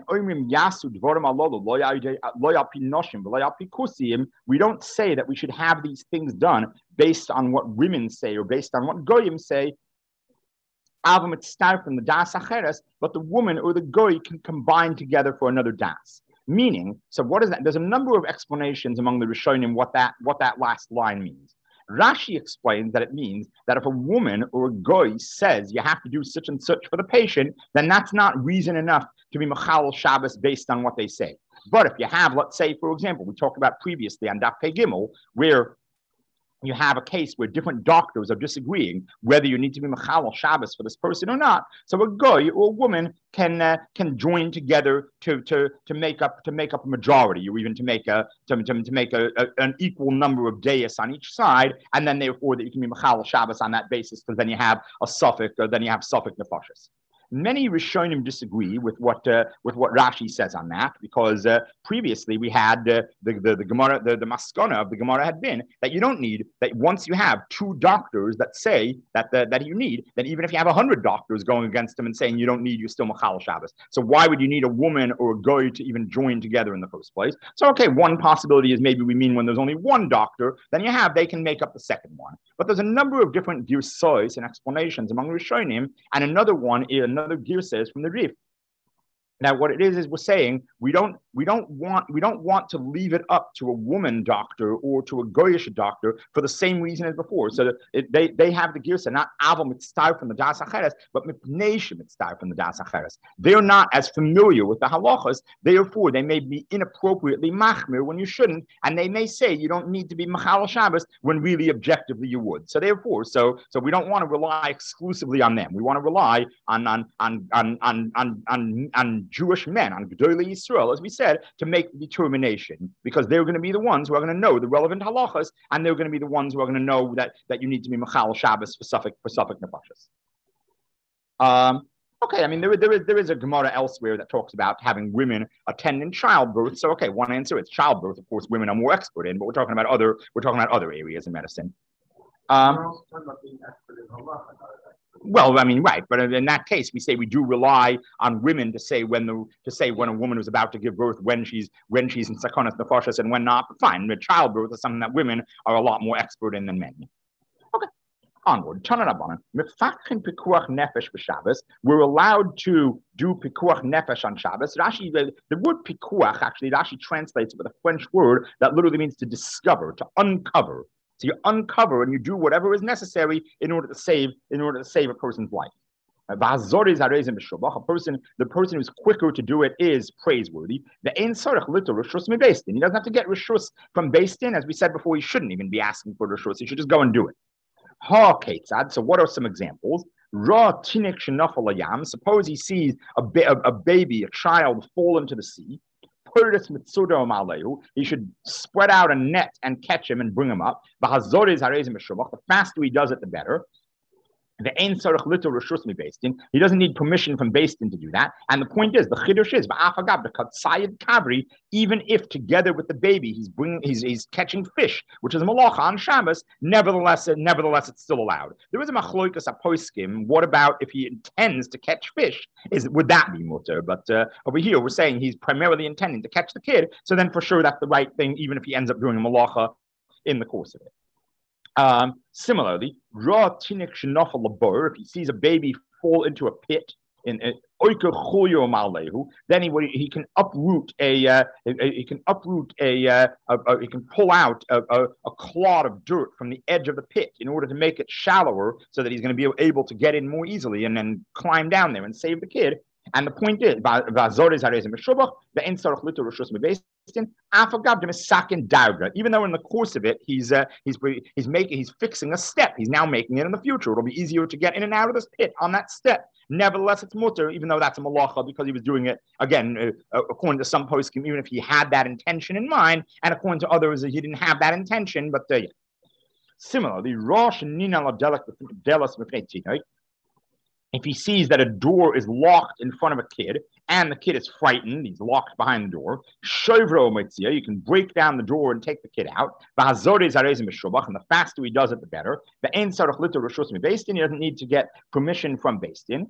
don't say that we should have these things done based on what women say or based on what goyim say. From the das acheres, but the woman or the goy can combine together for another das. Meaning, so what is that? There's a number of explanations among the Rishonim what that what that last line means. Rashi explains that it means that if a woman or a goy says you have to do such and such for the patient, then that's not reason enough to be Machal Shabbos based on what they say. But if you have, let's say, for example, we talked about previously on Daf Pei Gimel, where you have a case where different doctors are disagreeing whether you need to be Machal Shabbos for this person or not. So a goy or a woman can uh, can join together to to to make up to make up a majority, or even to make a to, to, to make a, a, an equal number of days on each side, and then therefore that you can be Machal Shabbos on that basis, because then you have a suffix, or then you have suffix nefashos. Many Rishonim disagree with what uh, with what Rashi says on that, because uh, previously we had uh, the, the the Gemara, the, the maskana of the Gemara had been that you don't need that once you have two doctors that say that the, that you need, then even if you have a hundred doctors going against them and saying you don't need, you're still Machal Shabbos. So why would you need a woman or a goy to even join together in the first place? So okay, one possibility is maybe we mean when there's only one doctor, then you have they can make up the second one. But there's a number of different girsos and explanations among Rishonim, and another one is another gear says from the Rif. Now, what it is is we're saying we don't we don't want we don't want to leave it up to a woman doctor or to a goyish doctor for the same reason as before. So that it, they they have the girsa not aval mitzvah from the das acheres, but mipnei mitzvah from the das acheres. They're not as familiar with the halachas. Therefore, they may be inappropriately machmir when you shouldn't, and they may say you don't need to be machal Shabbos when really objectively you would. So therefore, so so we don't want to rely exclusively on them. We want to rely on on on on on on on, on Jewish men, on Gedolei Yisrael, as we said, to make the determination, because they're going to be the ones who are going to know the relevant halachas, and they're going to be the ones who are going to know that, that you need to be Machal Shabbos for suffix for suffix nefashos. Um, okay, I mean there, there is there is a Gemara elsewhere that talks about having women attend in childbirth. So okay, one answer is childbirth. Of course, women are more expert in, but we're talking about other we're talking about other areas in medicine. Um, Well, I mean, right, but in that case, we say we do rely on women to say when the to say when a woman is about to give birth, when she's when she's in sakonas nefashos and when not. But fine, but childbirth is something that women are a lot more expert in than men. Okay, onward. We're allowed to do pikuach nefesh on Shabbos. Rashi, the, the word pikuach actually Rashi translates with a French word that literally means to discover, to uncover. So you uncover and you do whatever is necessary in order to save in order to save a person's life. A person, the person who's quicker to do it is praiseworthy. The ein sarich liter rishus mi beis din. He doesn't have to get rishus from beis din. As we said before, he shouldn't even be asking for rishus. He should just go and do it. Ha ketzad. So what are some examples? Ra tinik shenafal layam. Suppose he sees a, ba- a baby, a child, fall into the sea. He should spread out a net and catch him and bring him up. The faster he does it, the better. The ein sarich liter rishus mi beis din. He doesn't need permission from beis din to do that. And the point is, the chiddush is ba'afagav the katzayid kavri. Even if together with the baby he's bringing, he's he's catching fish, which is a malacha on Shabbos. Nevertheless, nevertheless, it's still allowed. There is a machloikas aposkim. What about if he intends to catch fish? Is would that be mutter? But uh, over here we're saying he's primarily intending to catch the kid. So then for sure that's the right thing, even if he ends up doing a malacha in the course of it. Um, similarly, raw tinik shenafal labor, if he sees a baby fall into a pit, in then he he can uproot a uh, he can uproot a, uh, a, a he can pull out a, a, a clod of dirt from the edge of the pit in order to make it shallower, so that he's going to be able to get in more easily and then climb down there and save the kid. And the point is, even though in the course of it he's uh, he's he's making he's fixing a step, he's now making it in the future. It'll be easier to get in and out of this pit on that step. Nevertheless, it's mutter, even though that's a malacha, because he was doing it again uh, according to some poskim, even if he had that intention in mind, and according to others, he didn't have that intention. But uh, similarly, Rosh Nina Delas if he sees that a door is locked in front of a kid and the kid is frightened, he's locked behind the door, Shovro Mitzia, you can break down the door and take the kid out. And the faster he does it, the better. The Ein Sarach Litter Rishus Beis-Din, he doesn't need to get permission from Beis-Din.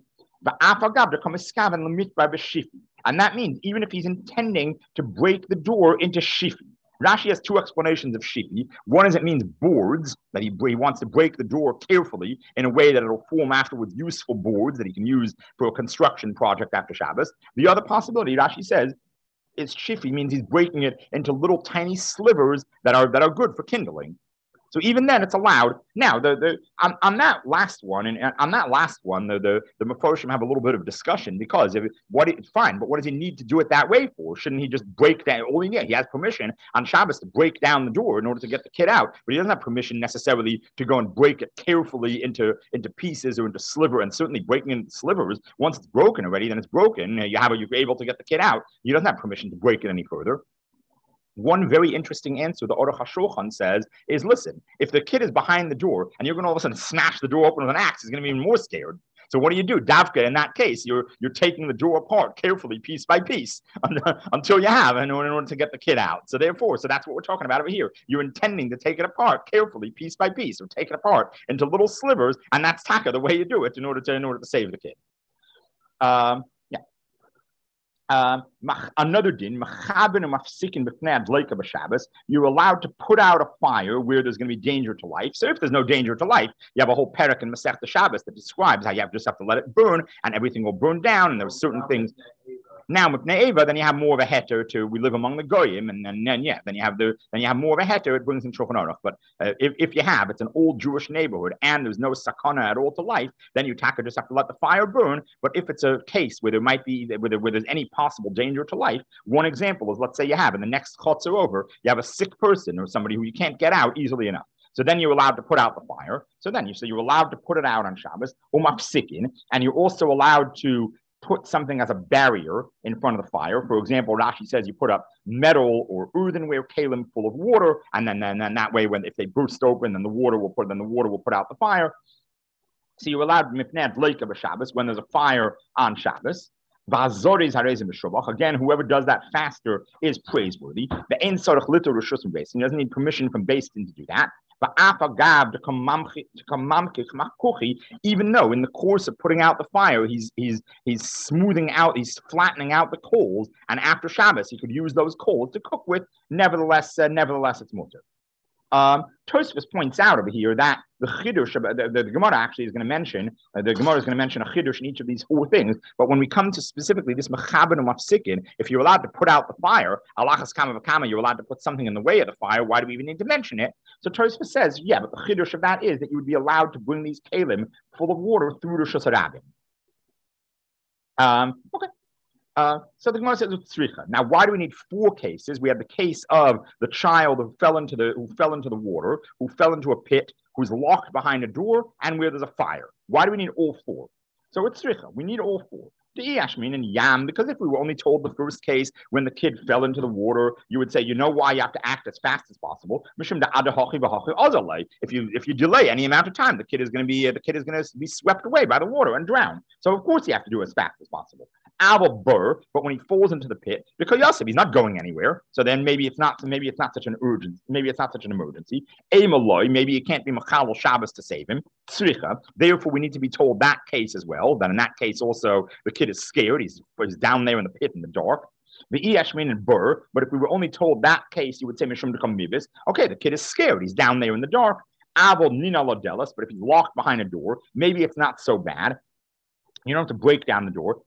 And that means even if he's intending to break the door into shifi. Rashi has two explanations of shifi. One is it means boards, that he, he wants to break the door carefully in a way that it'll form afterwards useful boards that he can use for a construction project after Shabbos. The other possibility, Rashi says, is shifi means he's breaking it into little tiny slivers that are that are good for kindling. So even then, it's allowed. Now, the the on, on that last one, and on that last one, the the, the Meforshim have a little bit of discussion because if it, what it's fine, but what does he need to do it that way for? Shouldn't he just break down? All he, yeah, he has permission on Shabbos to break down the door in order to get the kid out, but he doesn't have permission necessarily to go and break it carefully into into pieces or into sliver. And certainly breaking into slivers, once it's broken already, then it's broken. You have you're able to get the kid out. He doesn't have permission to break it any further. One very interesting answer the Aruch HaShulchan says is, listen, if the kid is behind the door and you're going to all of a sudden smash the door open with an axe, he's going to be even more scared. So what do you do? Davka, in that case, you're you're taking the door apart carefully, piece by piece, until you have, in order, in order to get the kid out. So therefore, so that's what we're talking about over here. You're intending to take it apart carefully, piece by piece, or take it apart into little slivers, and that's taka, the way you do it, in order to in order to save the kid. Um, Uh, another din, you're allowed to put out a fire where there's going to be danger to life. So if there's no danger to life, you have a whole parak in Masechta Shabbos that describes how you have just have to let it burn and everything will burn down and there's certain things. Now with Ne'eva, then you have more of a heter to we live among the goyim, and then, then yeah, then you have the then you have more of a heter. It brings in Shulchan Aruch. But uh, if if you have it's an old Jewish neighborhood and there's no sakana at all to life, then you taka just have to let the fire burn. But if it's a case where there might be where, there, where there's any possible danger to life, one example is let's say you have in the next chutz over, you have a sick person or somebody who you can't get out easily enough. So then you're allowed to put out the fire. So then you so you're allowed to put it out on Shabbos, umafsikin, and you're also allowed to put something as a barrier in front of the fire. For example, Rashi says you put up metal or earthenware kalim full of water, and then, then, then that way, when if they burst open, then the water will put then the water will put out the fire. So you're allowed mipnei dleika b'Shabbos when there's a fire on Shabbos. Again, whoever does that faster is praiseworthy. The ein sarach litur rishus from Beis Din. He doesn't need permission from Beis Din to do that. Even though in the course of putting out the fire, he's he's he's smoothing out, he's flattening out the coals, and after Shabbos he could use those coals to cook with. Nevertheless, uh, nevertheless, it's mutter. Um, Tosfos points out over here that the chidush, the, the, the Gemara actually is going to mention, uh, the Gemara is going to mention a chidush in each of these four things. But when we come to specifically this mechaben umafsikin, if you're allowed to put out the fire, alachas kama v'kama, you're allowed to put something in the way of the fire. Why do we even need to mention it? So Tosfos says, yeah, but the chidush of that is that you would be allowed to bring these kalim full of water through the Rishus Harabim. Um, okay. Uh, so the Gemara says tzricha. Now, why do we need four cases? We have the case of the child who fell into the who fell into the water, who fell into a pit, who's locked behind a door, and where there's a fire. Why do we need all four? So it's tzricha. We need all four. The Yashmin and Yam, because if we were only told the first case when the kid fell into the water, you would say, you know why you have to act as fast as possible. If you if you delay any amount of time, the kid is going to be uh, the kid is going to be swept away by the water and drown. So of course you have to do it as fast as possible. Abel Burr, but when he falls into the pit, because Yosef, he's not going anywhere. So then maybe it's not maybe it's not such an urgent, maybe it's not such an emergency. Emaloi, maybe it can't be Machal Shabbos to save him. Tzricha. Therefore, we need to be told that case as well. That in that case also the kid is scared. He's, he's down there in the pit in the dark. The Iyashmin and Burr, but if we were only told that case, you would say Mishum Dekam Mibis. Okay, the kid is scared. He's down there in the dark. Avol Nina Lodelis, but if he's locked behind a door, maybe it's not so bad. You don't have to break down the door.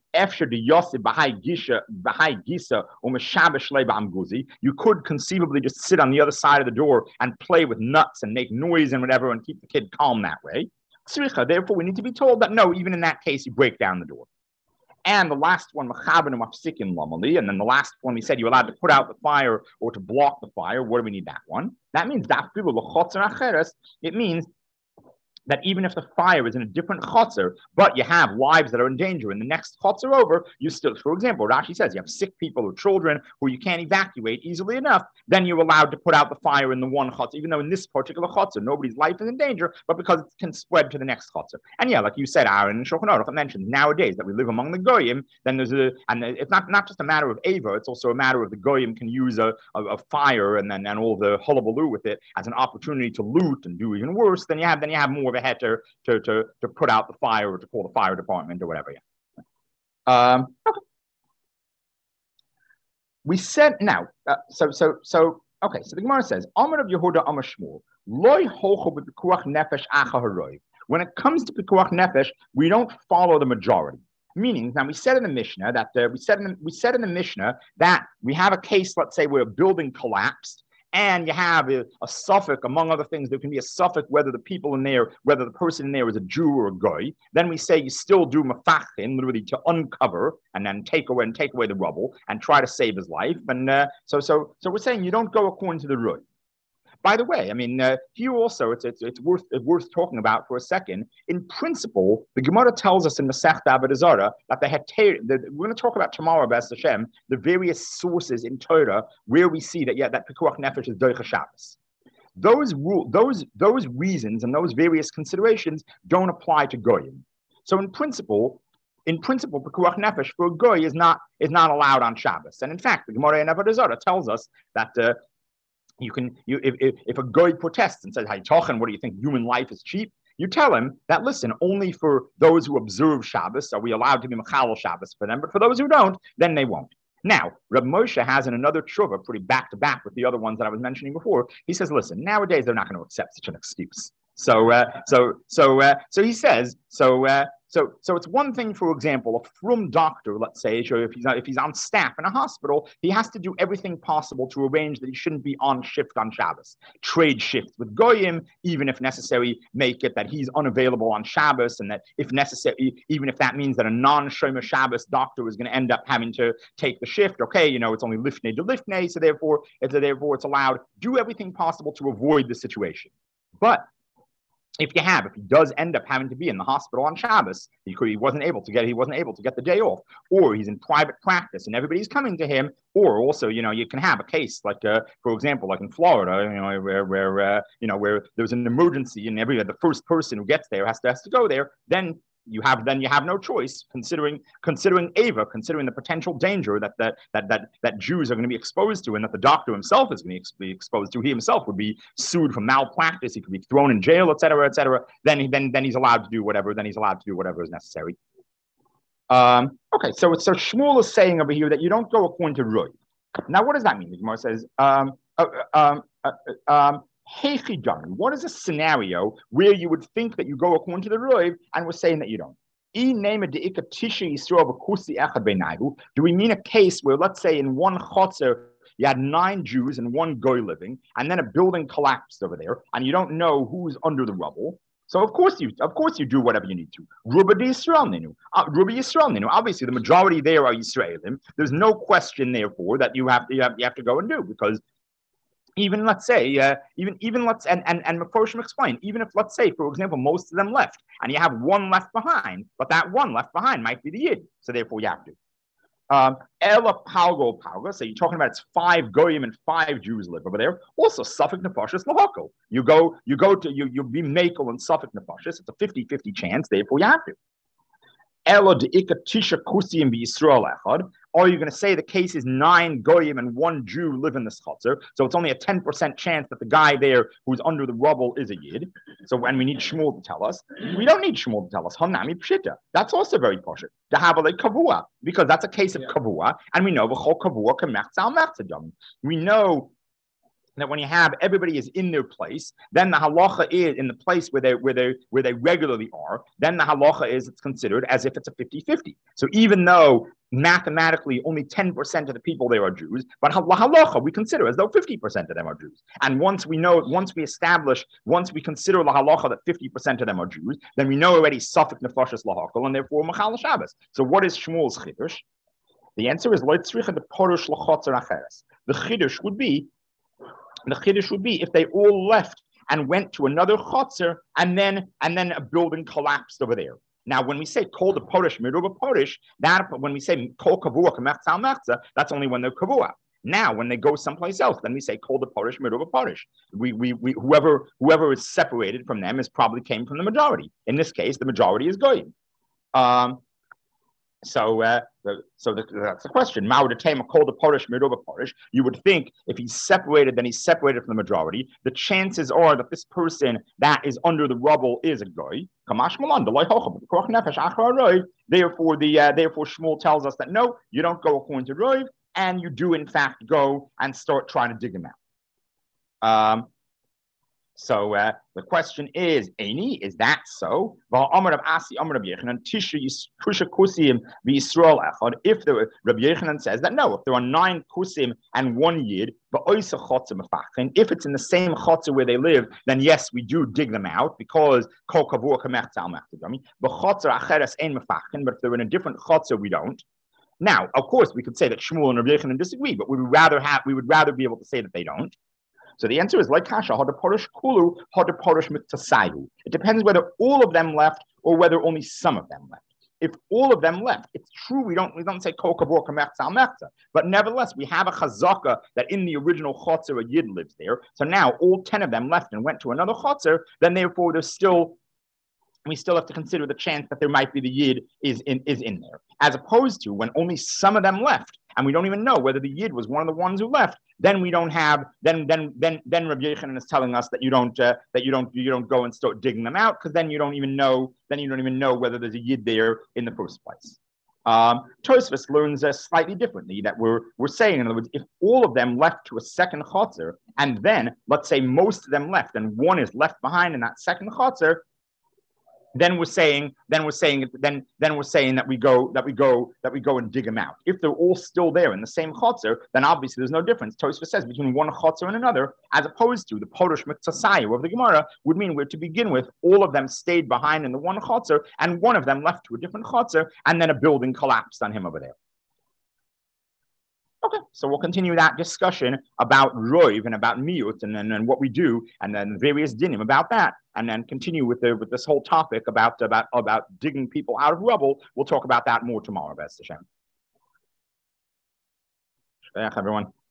You could conceivably just sit on the other side of the door and play with nuts and make noise and whatever and keep the kid calm that way. Therefore, we need to be told that no, even in that case, you break down the door. And the last one, Mechaben Mafsikin Lamali, and then the last one we said you're allowed to put out the fire or to block the fire. What do we need that one? That means it means that even if the fire is in a different chotzer, but you have lives that are in danger, and the next chotzer over, you still, for example, Rashi says you have sick people or children who you can't evacuate easily enough, then you're allowed to put out the fire in the one chotzer, even though in this particular chotzer, nobody's life is in danger, but because it can spread to the next chotzer. And yeah, like you said, Aaron and Shulchan Aruch mentioned, nowadays that we live among the goyim, then there's a, and it's not, not just a matter of Ava, it's also a matter of the goyim can use a, a, a fire and then and all the hullabaloo with it as an opportunity to loot and do even worse. Then you have then you have more of a heter to to to put out the fire or to call the fire department or whatever. Yeah. Um, okay. We said now. Uh, so so so okay. So the Gemara says, "Amar of Yehuda Amar Shmuel loy hocho b'pikuach nefesh acha haroy." When it comes to pikuach nefesh, we don't follow the majority. Meaning, now we said in the Mishnah that uh, we said in the, we said in the Mishnah that we have a case, let's say, where a building collapsed, and you have a, a suffix, among other things. There can be a suffix whether the people in there, whether the person in there is a Jew or a goy. Then we say you still do mafachin, literally to uncover and then take away and take away the rubble and try to save his life. And uh, so, so, so we're saying you don't go according to the rule. By the way, I mean, uh, here also, it's, it's, it's, worth, it's worth talking about for a second. In principle, the Gemara tells us in Masechta Avodah Zarah that the heter, we're going to talk about tomorrow, B'ez Hashem, the various sources in Torah where we see that, yeah, that Pekuach Nefesh is Doicha Shabbos. Those, rule, those, those reasons and those various considerations don't apply to Goyim. So in principle, in principle, Pekuach Nefesh for a Goy is not, is not allowed on Shabbos. And in fact, the Gemara in Avodah Zarah tells us that uh, You can you if, if if a goy protests and says, "Hey, Tochen, what do you think? Human life is cheap?" You tell him that, listen, only for those who observe Shabbos are we allowed to be Mechalel Shabbos for them, but for those who don't, then they won't. Now, Reb Moshe has in another tshuva, pretty back to back with the other ones that I was mentioning before. He says, "Listen, nowadays they're not going to accept such an excuse." So, uh, so, so, uh, so he says, so. Uh, So, so it's one thing, for example, a frum doctor, let's say, so if he's if he's on staff in a hospital, he has to do everything possible to arrange that he shouldn't be on shift on Shabbos. Trade shifts with goyim, even if necessary, make it that he's unavailable on Shabbos, and that if necessary, even if that means that a non-shomer Shabbos doctor is going to end up having to take the shift. Okay, you know, it's only lifnei to lifnei, so therefore, it's, therefore it's allowed. Do everything possible to avoid the situation, but if you have, if he does end up having to be in the hospital on Shabbos, he, he wasn't able to get, he wasn't able to get the day off, or he's in private practice and everybody's coming to him, or also, you know, you can have a case like, uh, for example, like in Florida, you know, where, where, uh, you know, where there's an emergency and every the first person who gets there has to has to go there. Then you have, then you have no choice, considering considering Ava, considering the potential danger that that that that, that Jews are going to be exposed to, and that the doctor himself is going to be exposed to. He himself would be sued for malpractice. He could be thrown in jail, et cetera, et cetera. Then he then then he's allowed to do whatever. Then he's allowed to do whatever is necessary. Um, okay, so so Shmuel is saying over here that you don't go according to Ruy. Now, what does that mean? The Gemara says, um, uh, um, uh, um, what is a scenario where you would think that you go according to the Ruy, and we're saying that you don't? Do we mean a case where, let's say, in one chotzer you had nine Jews and one goy living, and then a building collapsed over there, and you don't know who's under the rubble? So of course you, of course you do whatever you need to. Ruba di Yisrael ninu, Ruba Yisrael ninu. Obviously, the majority there are Yisraelim. There's no question, therefore, that you have to you have, you have to go and do, because even let's say, uh, even even let's and and and Meforshim explain, even if let's say, for example, most of them left, and you have one left behind, but that one left behind might be the Yid, so therefore you have to. Um, Ela Palgo Palga, so you're talking about it's five goyim and five Jews live over there. Also, Suffolk Nefashis Lahoko. You go, you go to you you be Makel and Suffolk Nefashis. It's a fifty-fifty chance, therefore you have to. Elo de ikatisha kusim be Yisrael echad. Or you're going to say the case is nine goyim and one Jew live in this chutzner, so it's only a ten percent chance that the guy there who's under the rubble is a Yid. So when we need Shmuel to tell us, we don't need Shmuel to tell us. Hanami pshita. That's also very poshut. To have a kavua, because that's a case of yeah. kavua, and we know v'chol kavua k'mechtzal mechtzadam. We know that when you have everybody is in their place, then the halacha is in the place where they where they where they regularly are. Then the halacha is it's considered as if it's a fifty-fifty. So even though mathematically only ten percent of the people there are Jews, but lahalacha we consider as though fifty percent of them are Jews. And once we know, once we establish, once we consider lahalacha that fifty percent of them are Jews, then we know already safek nefashos lahakol, and therefore machal Shabbos. So what is Shmuel's chiddush? The answer is lo tzricha de porush lachotzer acheres. The chiddush would be, the chiddush would be if they all left and went to another chotzer, and then and then a building collapsed over there. Now, when we say kol the porish, miruba porish, that when we say kol kavua k'mechtzal mechza, that's only when they're kavua. Now, when they go someplace else, then we say kol the porish, miruba porish. We, we, we, whoever, whoever is separated from them is probably came from the majority. In this case, the majority is goyim. Um, So, uh, so the, that's the question. You would think if he's separated, then he's separated from the majority. The chances are that this person that is under the rubble is a guy. Therefore, the uh, therefore Shmuel tells us that no, you don't go according to Roiv, and you do in fact go and start trying to dig him out. Um, So uh, the question is, Eini, is that so? If the Rabbi Yechanan says that no, if there are nine kusim and one yid, if it's in the same chotzer where they live, then yes, we do dig them out because kol kavua k'mechtzal mechtzal. But if they're in a different chotzer, we don't. Now, of course, we could say that Shmuel and Rabbi Yechanan disagree, but we would rather have we would rather be able to say that they don't. So the answer is like kasha hada porish kulu hada porish mitzasayu. It depends whether all of them left or whether only some of them left. If all of them left, it's true we don't we don't say kol kavur kamechza mechza, but nevertheless we have a chazaka that in the original chotzer a yid lives there. So now all ten of them left and went to another chotzer. Then therefore there's still we still have to consider the chance that there might be the yid is in is in there, as opposed to when only some of them left. And we don't even know whether the yid was one of the ones who left. Then we don't have. Then then then then Rabbi Yechanan is telling us that you don't uh, that you don't you don't go and start digging them out because then you don't even know. Then you don't even know whether there's a yid there in the first place. Um, Tosfos learns uh, slightly differently that we're we're saying, in other words, if all of them left to a second chotzer and then let's say most of them left and one is left behind in that second chotzer. Then we're saying, then we're saying, then then we're saying that we go, that we go, that we go and dig them out. If they're all still there in the same chotzer, then obviously there's no difference. Tosfos says between one chotzer and another, as opposed to the porush mitzasayu of the Gemara would mean where to begin with, all of them stayed behind in the one chotzer, and one of them left to a different chotzer, and then a building collapsed on him over there. Okay, so we'll continue that discussion about Roiv and about Miut and then and what we do and then various dinim about that, and then continue with the with this whole topic about about about digging people out of rubble. We'll talk about that more tomorrow, B'ez Hashem. Everyone.